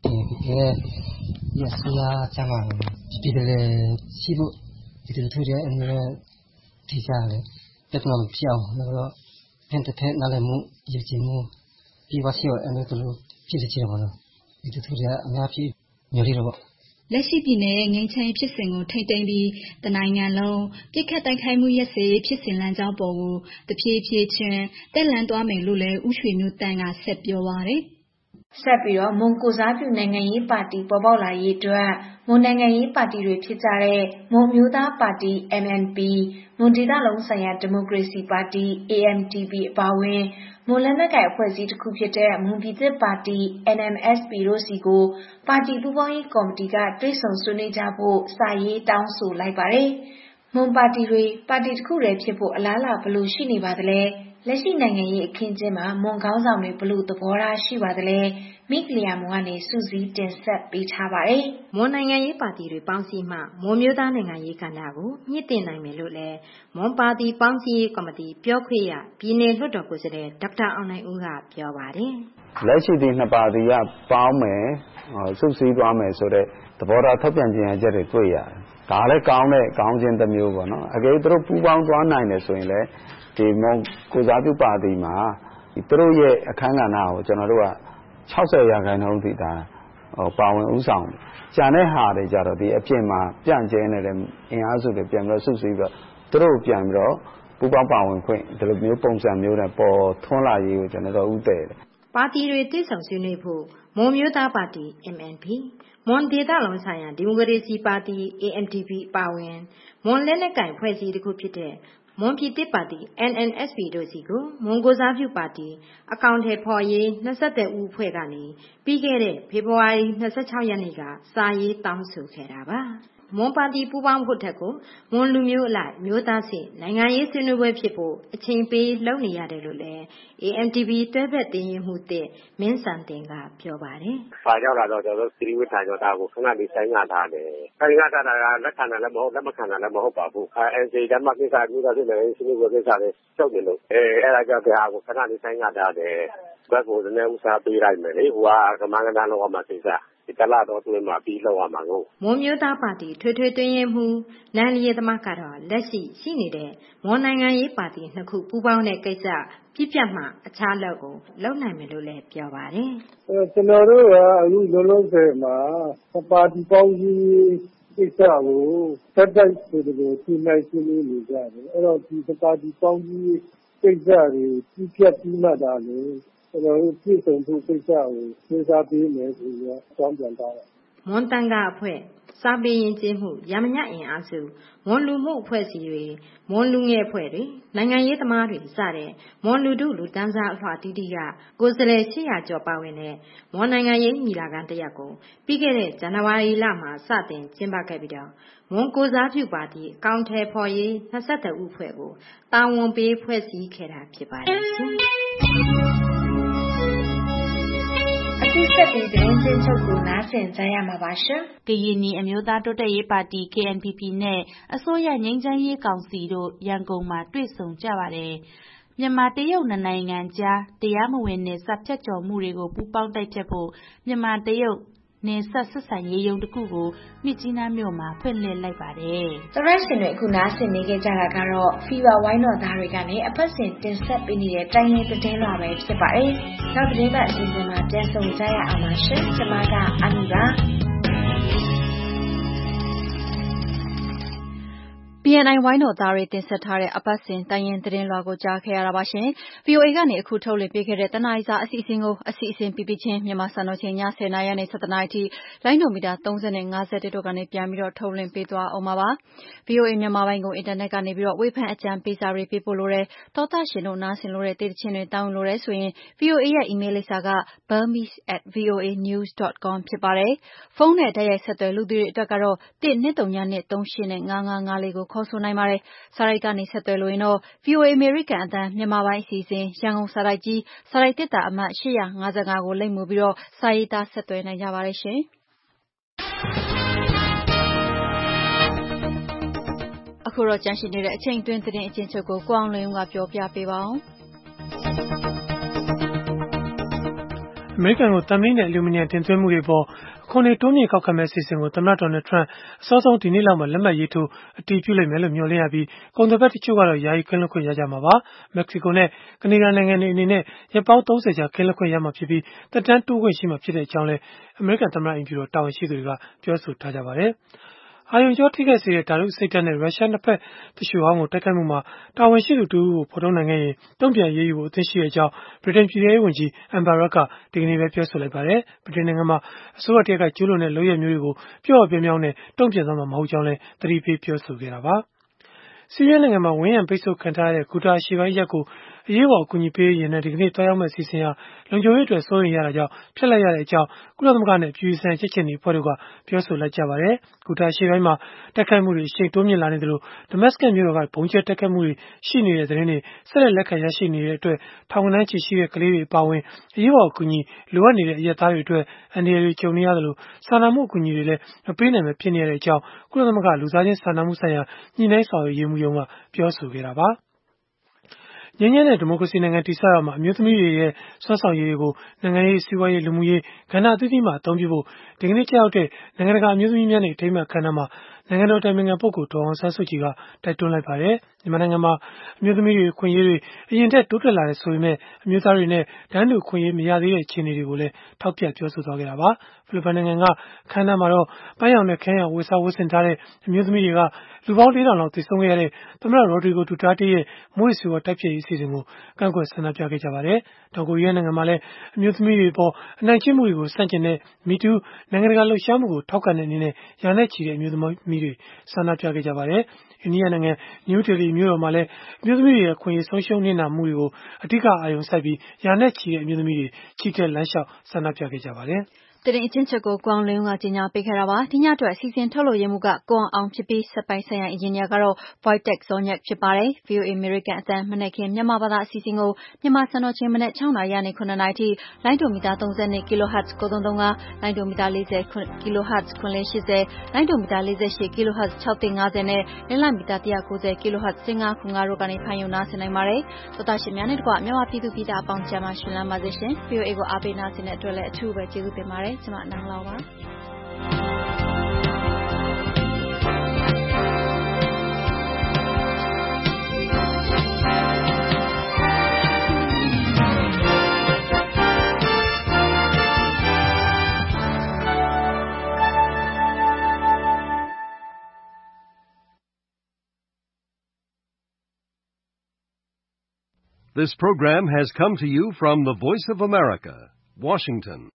ရစရာချမ်းသာပြည်တယ်ရှိဖို့ဒီလိုထူတဲ့အမျိုးထိကြတယ်ပြဿနာမပြောင်းတော့ဖန်တဲ့နားလည်းမှုရည်ချင်မှုဒီဝါစီရောအဲ့လိုဖြစ်နေကြပါတော့ဒီထူတဲ့အများကြီးမျိုးလေးတော့လက်ရှိပြည်နယ်ရဲ့ငြိမ်းချမ်းရေးဖြစ်စဉ်ကိုထိမ့်သိမ်းပြီးတနိုင်ငံလုံးပြစ်ခတ်တိုက်ခိုက်မှုရပ်စဲရေးဖြစ်စဉ်လမ်းကြောင်းပေါ်ကိုတဖြည်းဖြည်းချင်းတက်လန်းသွားမယ်လို့လည်းဦးရွှေမျိုးတန်းကဆက်ပြောပါတယ်ဆက်ပြီးတော့မွန်ကိုစားပြုနိုင်ငံရေးပါတီပေါ်ပေါက်လာရေးအတွက်မွန်နိုင်ငံရေးပါတီတွေဖြစ်ကြတဲ့မွန်မျိုးသားပါတီ MNP မွန်ဒေသလုံးဆိုင်ရာဒီမိုကရေစီပါတီ AMDP အပါအဝင်မွန်လက်နက်ကိုင်အဖွဲ့အစည်းတစ်ခုဖြစ်တဲ့မွန်ပြည်သစ်ပါတီ NMSP တို့စီကိုပါတီပူးပေါင်းရေးကော်မတီကတွဲဆုံဆွေးနွေးကြဖို့စာရေးတောင်းဆိုလိုက်ပါတယ်။မွန်ပါတီတွေပါတီတစ်ခုတည်းဖြစ်ဖို့အလားအလာဘယ်လိုရှိနေပါသလဲ။လက်ရှိနိုင်ငံရေးအခင်းအကျင်းမှာမွန်ခေါင်းဆောင်တွေဘယ်လိုသဘောထားရှိပါသလဲမိကလျာမွန်ကနေစူးစီးတင်ဆက်ပေးထားပါတယ်။မွန်နိုင်ငံရေးပါတီတွေပေါင်းစည်းမှမွန်မျိုးသားနိုင်ငံရေးကဏ္ဍကိုမြင့်တင်နိုင်မယ်လို့လည်းမွန်ပါတီပေါင်းစည်းရေးကော်မတီပြောခွင့်ရပြည်내လွှတ်တော်ကိုယ်စားလှယ်ဒေါက်တာအောင်နိုင်ဦးကပြောပါတယ်။လက်ရှိဒီနှစ်ပါတီကပေါင်းမယ်စုစည်းသွားမယ်ဆိုတဲ့သဘောထားထုတ်ပြန်ကြေညာချက်တွေတွေ့ရတယ်။ဒါလည်းကောင်းခြင်းတစ်မျိုးပေါ့နော်။အကယ်သူတို့ပူးပေါင်းသွားနိုင်တယ်ဆိုရင်လည်းဒီမွန်ကိုစားပြုပါတီမှာသူတို့ရဲ့အခမ်းကဏ္ဍကိုကျွန်တော်တို့က60ရာခိုင်နှုန်းထိဒါပါဝင်ဥဆောင်ကြံတဲ့ဟာတွေကြတော့ဒီအပြင်မှာပြန့်ကျဲနေတဲ့အင်အားစုတွေပြန်ပြီးတော့စုစည်းပြီးတော့သူတို့ပြန်ပြီးတော့ပူးပေါင်းပါဝင်ခွင့်ဒီလိုမျိုးပုံစံမျိုးနဲ့ပေါ်ထွန်းလာရေးကိုကျွန်တော်တို့ဥတည်တယ်ပါတီတွေတည်ဆောင်ဆွေးနွေးဖို့မွန်မျိုးသားပါတီ MNP မွန်ဒေသလုံးဆိုင်ရာဒီမိုကရေစီပါတီ AMDP ပါဝင်မွန်လက်နက်ကိုင်ဖွဲ့စည်းတစ်ခုဖြစ်တဲ့မွန်ပြည်သစ်ပါတီ NNSP တို့စီကိုမွန်ကိုစားပြုပါတီအကောင့်ထဲဖော်ရေး23ဦးဖွဲ့ကနေပြီးခဲ့တဲ့ဖေဖော်ဝါရီ26ရက်နေ့ကစာရေးတောင်းဆိုခဲ့တာပါမွန်ပါတီပူးပေါင်းဖို့ထက်ကိုမွန်လူမျိုးအလိုက်မျိုးသားစီနိုင်ငံရေးဆွေးနွေးပွဲဖြစ်ဖို့အချိန်ပေးလုပ်နေရတယ်လို့လည်း AMTB တွဲဖက်တင်ရင်မှုတဲ့မင်းစံတင်ကပြောပါတယ်။စာရောက်လာတော့ကျွန်တော်တို့စီရီဝတ်ထိုင်တော့ဒါကိုခဏလေးဆိုင်ငါထားတယ်။ဆိုင်ငါထားတာကလက်ခံတယ်လည်းမဟုတ်လက်မခံတယ်လည်းမဟုတ်ပါဘူး။ NC ဓမ္မကိစ္စမျိုးသားစီနိုင်ငံရေးဆွေးနွေးပွဲကိစ္စလေးရှုပ်နေလို့အဲ့ဒါကြောင့်ဒါကိုခဏလေးဆိုင်ငါထားတယ်။ဘက်ကိုလည်းဥစားပေးလိုက်မယ်လေ။ဟိုကကမန်းကန်းလောက်မှကိစ္စဒီတလားတော့တွင်းမှာပြီးလောက်ရမှာကိုမွန်မျိုးသားပါတီထွေထွေတွင်းရင်မှုနန်လျေသမကတော့လက်ရှိနေတဲ့မွန်နိုင်ငံရေးပါတီနှစ်ခုပူးပေါင်းတဲ့ကိစ္စပြည့်ပြတ်မှအခြားလောက်ကိုလုံနိုင်မယ်လို့လည်းပြောပါတယ်ကျွန်တော်တို့ကအခုလုံးလုံးဆယ်မှာပါတီပေါင်းကြီးကိစ္စကိုတက်တိုက်ဆိုတဲ့ဒီနိုင်ရှင်းနေကြတယ်အဲ့တော့ဒီပါတီပေါင်းကြီးကိစ္စတွေကြီးဖြတ်ပြီးမှသာလေကျွန်တော်တို့ပြည်စုံဖို့ကိစ္စကိုစဉ်းစားပေးမယ်ဆိုတော့ကြောင်းပြန်တာမွန်တန်ကအဖွဲ့စာပေရင်ကျေးမှုရမညအင်အားစုမွန်လူမှုအဖွဲ့အစည်းတွေမွန်လူငယ်အဖွဲ့တွေနိုင်ငံရေးသမားတွေစတဲ့မွန်လူထုလူတန်းစားအလွှာတီးတီးကကိုယ်စားလှယ်800ကျော်ပါဝင်တဲ့မွန်နိုင်ငံရေးညီလာခံတစ်ရပ်ကိုပြီးခဲ့တဲ့ဇန်နဝါရီလမှာစတင်ကျင်းပခဲ့ပြီးတော့မွန်ကိုစားပြုပါတီအကောင့်ထဲဖော်ရေး22ဦးဖွဲ့ကိုတာဝန်ပေးဖွဲ့စည်းခဲ့တာဖြစ်ပါတယ်ဆက်ပြီးသတင်းချင်းချုပ်ကိုနားဆင်ကြရမှာပါရှင်။ကရင်နီအမျိုးသားတိုးတက်ရေးပါတီ KNPP နဲ့အစိုးရငြိမ်းချမ်းရေးကောင်စီတို့ရန်ကုန်မှာတွေ့ဆုံကြပါတယ်။မြန်မာတရုတ်နိုင်ငံကြားတရားမဝင်နယ်စပ်ဖြတ်ကျော်မှုတွေကိုပူးပေါင်းတိုက်ဖျက်ဖို့မြန်မာတရုတ်နယ်စပ်ဆက်ဆံရေးရုံးတစ်ခုကိုမြစ်ကြီးနားမြို့မှာဖွင့်လှစ်လိုက်ပါတယ်။သရိုက်ရှင်တွေအခုနားဆင်နေကြတာကတော့ Fever ဝိုင်းတော်သားတွေကနေအပတ်စဉ်တင်ဆက်ပေးနေတဲ့တိုင်းရင်းသတင်းလွှာပဲဖြစ်ပါတယ်။နောက်သတင်းပတ်အစီအစဉ်မှာပြန်ဆုံကြရအောင်ပါရှင်။ကျွန်မကအမီပါ BNI ဝိုင်းတော်သားတွေတင်ဆက်ထားတဲ့အပတ်စဉ်တိုင်းရင်းသတင်းလွှာကိုကြားခဲ့ရတာပါရှင်။ VOA ကနေအခုထုတ်လွှင့်ပေးခဲ့တဲ့တနအီစာအစီအစဉ်ကိုအစီအစဉ်ပြပြချင်းမြန်မာစံတော်ချိန်ည10:00နာရီနဲ့17:00နာရီထိလိုင်းဒိုမီတာ30နဲ့50တို့ကနေပြန်ပြီးတော့ထုတ်လွှင့်ပေးသွားအောင်ပါ။ VOA မြန်မာပိုင်းကိုအင်တာနက်ကနေပြီးတော့ဝေဖန်အကြံပေးစာတွေပေးပို့လို့တဲ့တောသားရှင်တို့နားဆင်လို့တဲ့တေးသချင်းတွေတောင်းလို့တဲ့ဆိုရင် VOA ရဲ့ email လိပ်စာက burmese@voanews.com ဖြစ်ပါတယ်။ဖုန်းနဲ့တိုက်ရိုက်ဆက်သွယ်လူတွေအတွက်ကတော့12338နဲ့5554ကိုခေါ်ဆိုနိုင်ပါတယ်။စာရိုက်ကနေဆက်သွယ်လို့ရင်တော့ VOA အမေရိကန်အသံမြန်မာပိုင်းအစီအစဉ်ရန်ကုန်စာရိုက်ကြီးစာရိုက်တစ်တာအမှတ်855ကိုလိပ်မူပြီးတော့စာရေးသားဆက်သွယ်နိုင်ကြပါတယ်ရှင်။အခုတော့ကြန့်ရှိနေတဲ့အချိန်တွင်းသတင်းအချင်းချုပ်ကိုကိုအောင်လွင်ဦးကပြောပြပေးပါအောင်။အမေရိကန်ကိုတံမီးနဲ့အလူမီနီယံတင်သွင်းမှုတွေပေါ်အခွန်တွေတိုးမြင့်ကောက်ခံမဲ့အစီအစဉ်ကိုသမ္မတဒေါ်နယ်ထရန့်အစောဆုံးဒီနေ့လောက်မှာလက်မှတ်ရေးထိုးအတည်ပြုလိုက်မယ်လို့မျှော်လင့်ရပြီးကုန်သွယ်ဘက်တချို့ကတော့ယာယီကင်းလွတ်ခွင့်ရကြမှာပါ။မက္ကဆီကိုနဲ့ကနေဒါနိုင်ငံတွေအနေနဲ့ရက်ပေါင်း30ကြာကင်းလွတ်ခွင့်ရမှာဖြစ်ပြီးသက်တမ်းတိုးခွင့်ရှိမှာဖြစ်တဲ့အကြောင်းလည်းအမေရိကန်သမ္မတအိမ်ဖြူတော်တာဝန်ရှိသူတွေကပြောဆိုထားကြပါတယ်။အာရုံကြောထိခိုက်စေတဲ့ဓာတုအဆိပ်ဓာတ်နဲ့ရုရှားနှစ်ဖက်တရှုဟောင်းကိုတိုက်ခိုက်မှုမှာတာဝန်ရှိသူတူကိုဖော်ထုတ်နိုင်ခဲ့ရင်တုံ့ပြန်ရေးယူဖို့အသင့်ရှိတဲ့အကြောင်းဗြိတိန်ပြည်ထောင်ရေးဝန်ကြီး Amber Rudd ကဒီကနေ့ပဲပြောဆိုလိုက်ပါတယ်။ဗြိတိန်နိုင်ငံမှာအစိုးရတရက်ကကျူးလွန်တဲ့လုပ်ရမျိုးတွေကိုပျော့ပြောင်းပြောင်းနဲ့တုံ့ပြန်သွားမှာမဟုတ်ကြောင်းလည်းသတိပေးပြောဆိုခဲ့တာပါ။ဆီးရီးယားနိုင်ငံမှာဝန်းရံပိတ်ဆို့ခံထားရတဲ့ဂူတာအရှေ့ပိုင်းရပ်ကိုအရေးပေါ်အကူအညီပေးရေးနဲ့ဒီကနေ့တွားရောက်မဲ့အစီအစဉ်ဟာလုံခြုံရေးအတွက်စိုးရိမ်ရတာကြောင့်ဖျက်လိုက်ရတဲ့အကြောင်းကုလသမဂ္ဂနဲ့ပြည်ဆိုင်ချက်ချင်းဒီအဖွဲ့တို့ကပြောဆိုလိုက်ကြပါတယ်။ဂူတာအရှေ့ပိုင်းမှာတိုက်ခိုက်မှုတွေအရှိန်တိုးမြင့်လာနေသလိုဒမတ်စကတ်မြို့တော်ကဘုံကျဲတိုက်ခိုက်မှုတွေရှိနေတဲ့သတင်းတွေဆက်လက်လက်ခံရရှိနေတဲ့အတွက်ထောင်ကနန်းချီရှိတဲ့ကလေးတွေအပါအဝင်အရေးပေါ်အကူအညီလိုအပ်နေတဲ့အရက်သားတွေအတွက်အန္တရာယ်တွေကြုံနေရသလိုစာနာမှုအကူအညီတွေလည်းမပေးနိုင်ပဲဖြစ်နေတဲ့အကြောင်းကုလသမဂ္ဂလူသားချင်းစာနာမှုဆိုင်ရာညှိနှိုင်းဆောင်ရွက်ရေးမှူးရုံးကပြောဆိုခဲ့တာပါ။ငြိမ်းချမ်းတဲ့ဒီမိုကရေစီနိုင်ငံတည်ဆောက်ရမှာအမျိုးသမီးတွေရဲ့ဆွမ်းဆောင်ရည်တွေကိုနိုင်ငံရေးစီးပွားရေးလူမှုရေးကဏ္ဍအသီးသီးမှာအသုံးပြုဖို့ဒီကနေ့ကြောက်တဲ့နိုင်ငံတကာအမျိုးသမီးများနေ့အထိမ်းအမှတ်အခမ်းအနားမှာနိုင်ငံတော်တိုင်ပင်ခံပုဂ္ဂိုလ်ဒေါ်အောင်ဆန်းစုကြည်ကတိုက်တွန်းလိုက်ပါတယ်။မြန်မာနိုင်ငံမှာအမျိုးသမီးတွေအခွင့်အရေးတွေအရင်ထက်တိုးတက်လာတယ်ဆိုပေမဲ့အမျိုးသားတွေနဲ့တန်းတူအခွင့်အရေးမရသေးတဲ့အခြေအနေတွေကိုလည်းထောက်ပြပြောဆိုသွားခဲ့တာပါ။ဖိလစ်ပိုင်နိုင်ငံကအခမ်းအနားမှာတော့ပန်းရောင်နဲ့ခင်းရောင်ဝတ်စားဝတ်ဆင်ထားတဲ့အမျိုးသမီးတွေကလူပေါင်း 4,000 လောက်သေဆုံးခဲ့ရတဲ့သမ္မတရိုဒရီဂိုဒူတာတေးရဲ့မွေးဆွေတိုက်ဖျက်ရေးအစီအစဉ်ကိုကန့်ကွက်ဆန္ဒပြခဲ့ကြပါတယ်။တောင်ကိုရီးယားနိုင်ငံမှာလည်းအမျိုးသမီးတွေပေါ်အနိုင်ကျင့်မှုတွေကိုဆန့်ကျင်တဲ့ Me Too နိုင်ငံတကာလှုပ်ရှားမှုကိုထောက်ခံတဲ့အနေနဲ့ရာနဲ့ချီတဲ့အမျိုးသမီးတွေဆန္ဒပြခဲ့ကြပါတယ်။အိန္ဒိယနိုင်ငံနယူးဒေလီမြို့တော်မှာလည်းအမျိုးသမီးတွေရဲ့အခွင့်အရေးဆုံးရှုံးနေတာမှုတွေကိုအဓိကအာရုံစိုက်ပြီးရာနဲ့ချီတဲ့အမျိုးသမီးတွေချီတက်လမ်းလျှောက်ဆန္ဒပြခဲ့ကြပါတယ်။သတင်းအချင်းချုပ်ကိုကွန်လင်းကကြီးညာပေးခဲ့တာပါဒီညအတွက်အစီအစဉ်ထုတ်လို့ရမှုကကွန်အောင်ဖြစ်ပြီးစက်ပိုင်းဆိုင်ရာအင်ဂျင်နီယာကတော့ Wojtek Zoniak ဖြစ်ပါတယ်။ VOA American အသံမနက်ခင်းမြန်မာဘာသာအစီအစဉ်ကိုမြန်မာစံတော်ချိန်မနက်6:00နာရီကနေ9:00နာရီထိလိုင်းဒိုမီတာ32 kHz 9335လိုင်းဒိုမီတာ40 kHz 9880လိုင်းဒိုမီတာ48 kHz 6150နဲ့လမီတာ190 kHz 1505တို့ကနေဖမ်းယူနားဆင်နိုင်ပါတယ်။သောတာရှင်များနဲ့တကွမြန်မာပြည်သူပြည်သားအပေါင်းကျမ်းမာရှင်လမ်းပါစေရှင်။ VOA ကိုအားပေးနားဆင်တဲ့အတွက်လည်းအထူးပဲကျေးဇူးတင်ပါတယ်။ကျွန်မနန်းလောက်ပါ This program has come to you from the Voice of America, Washington.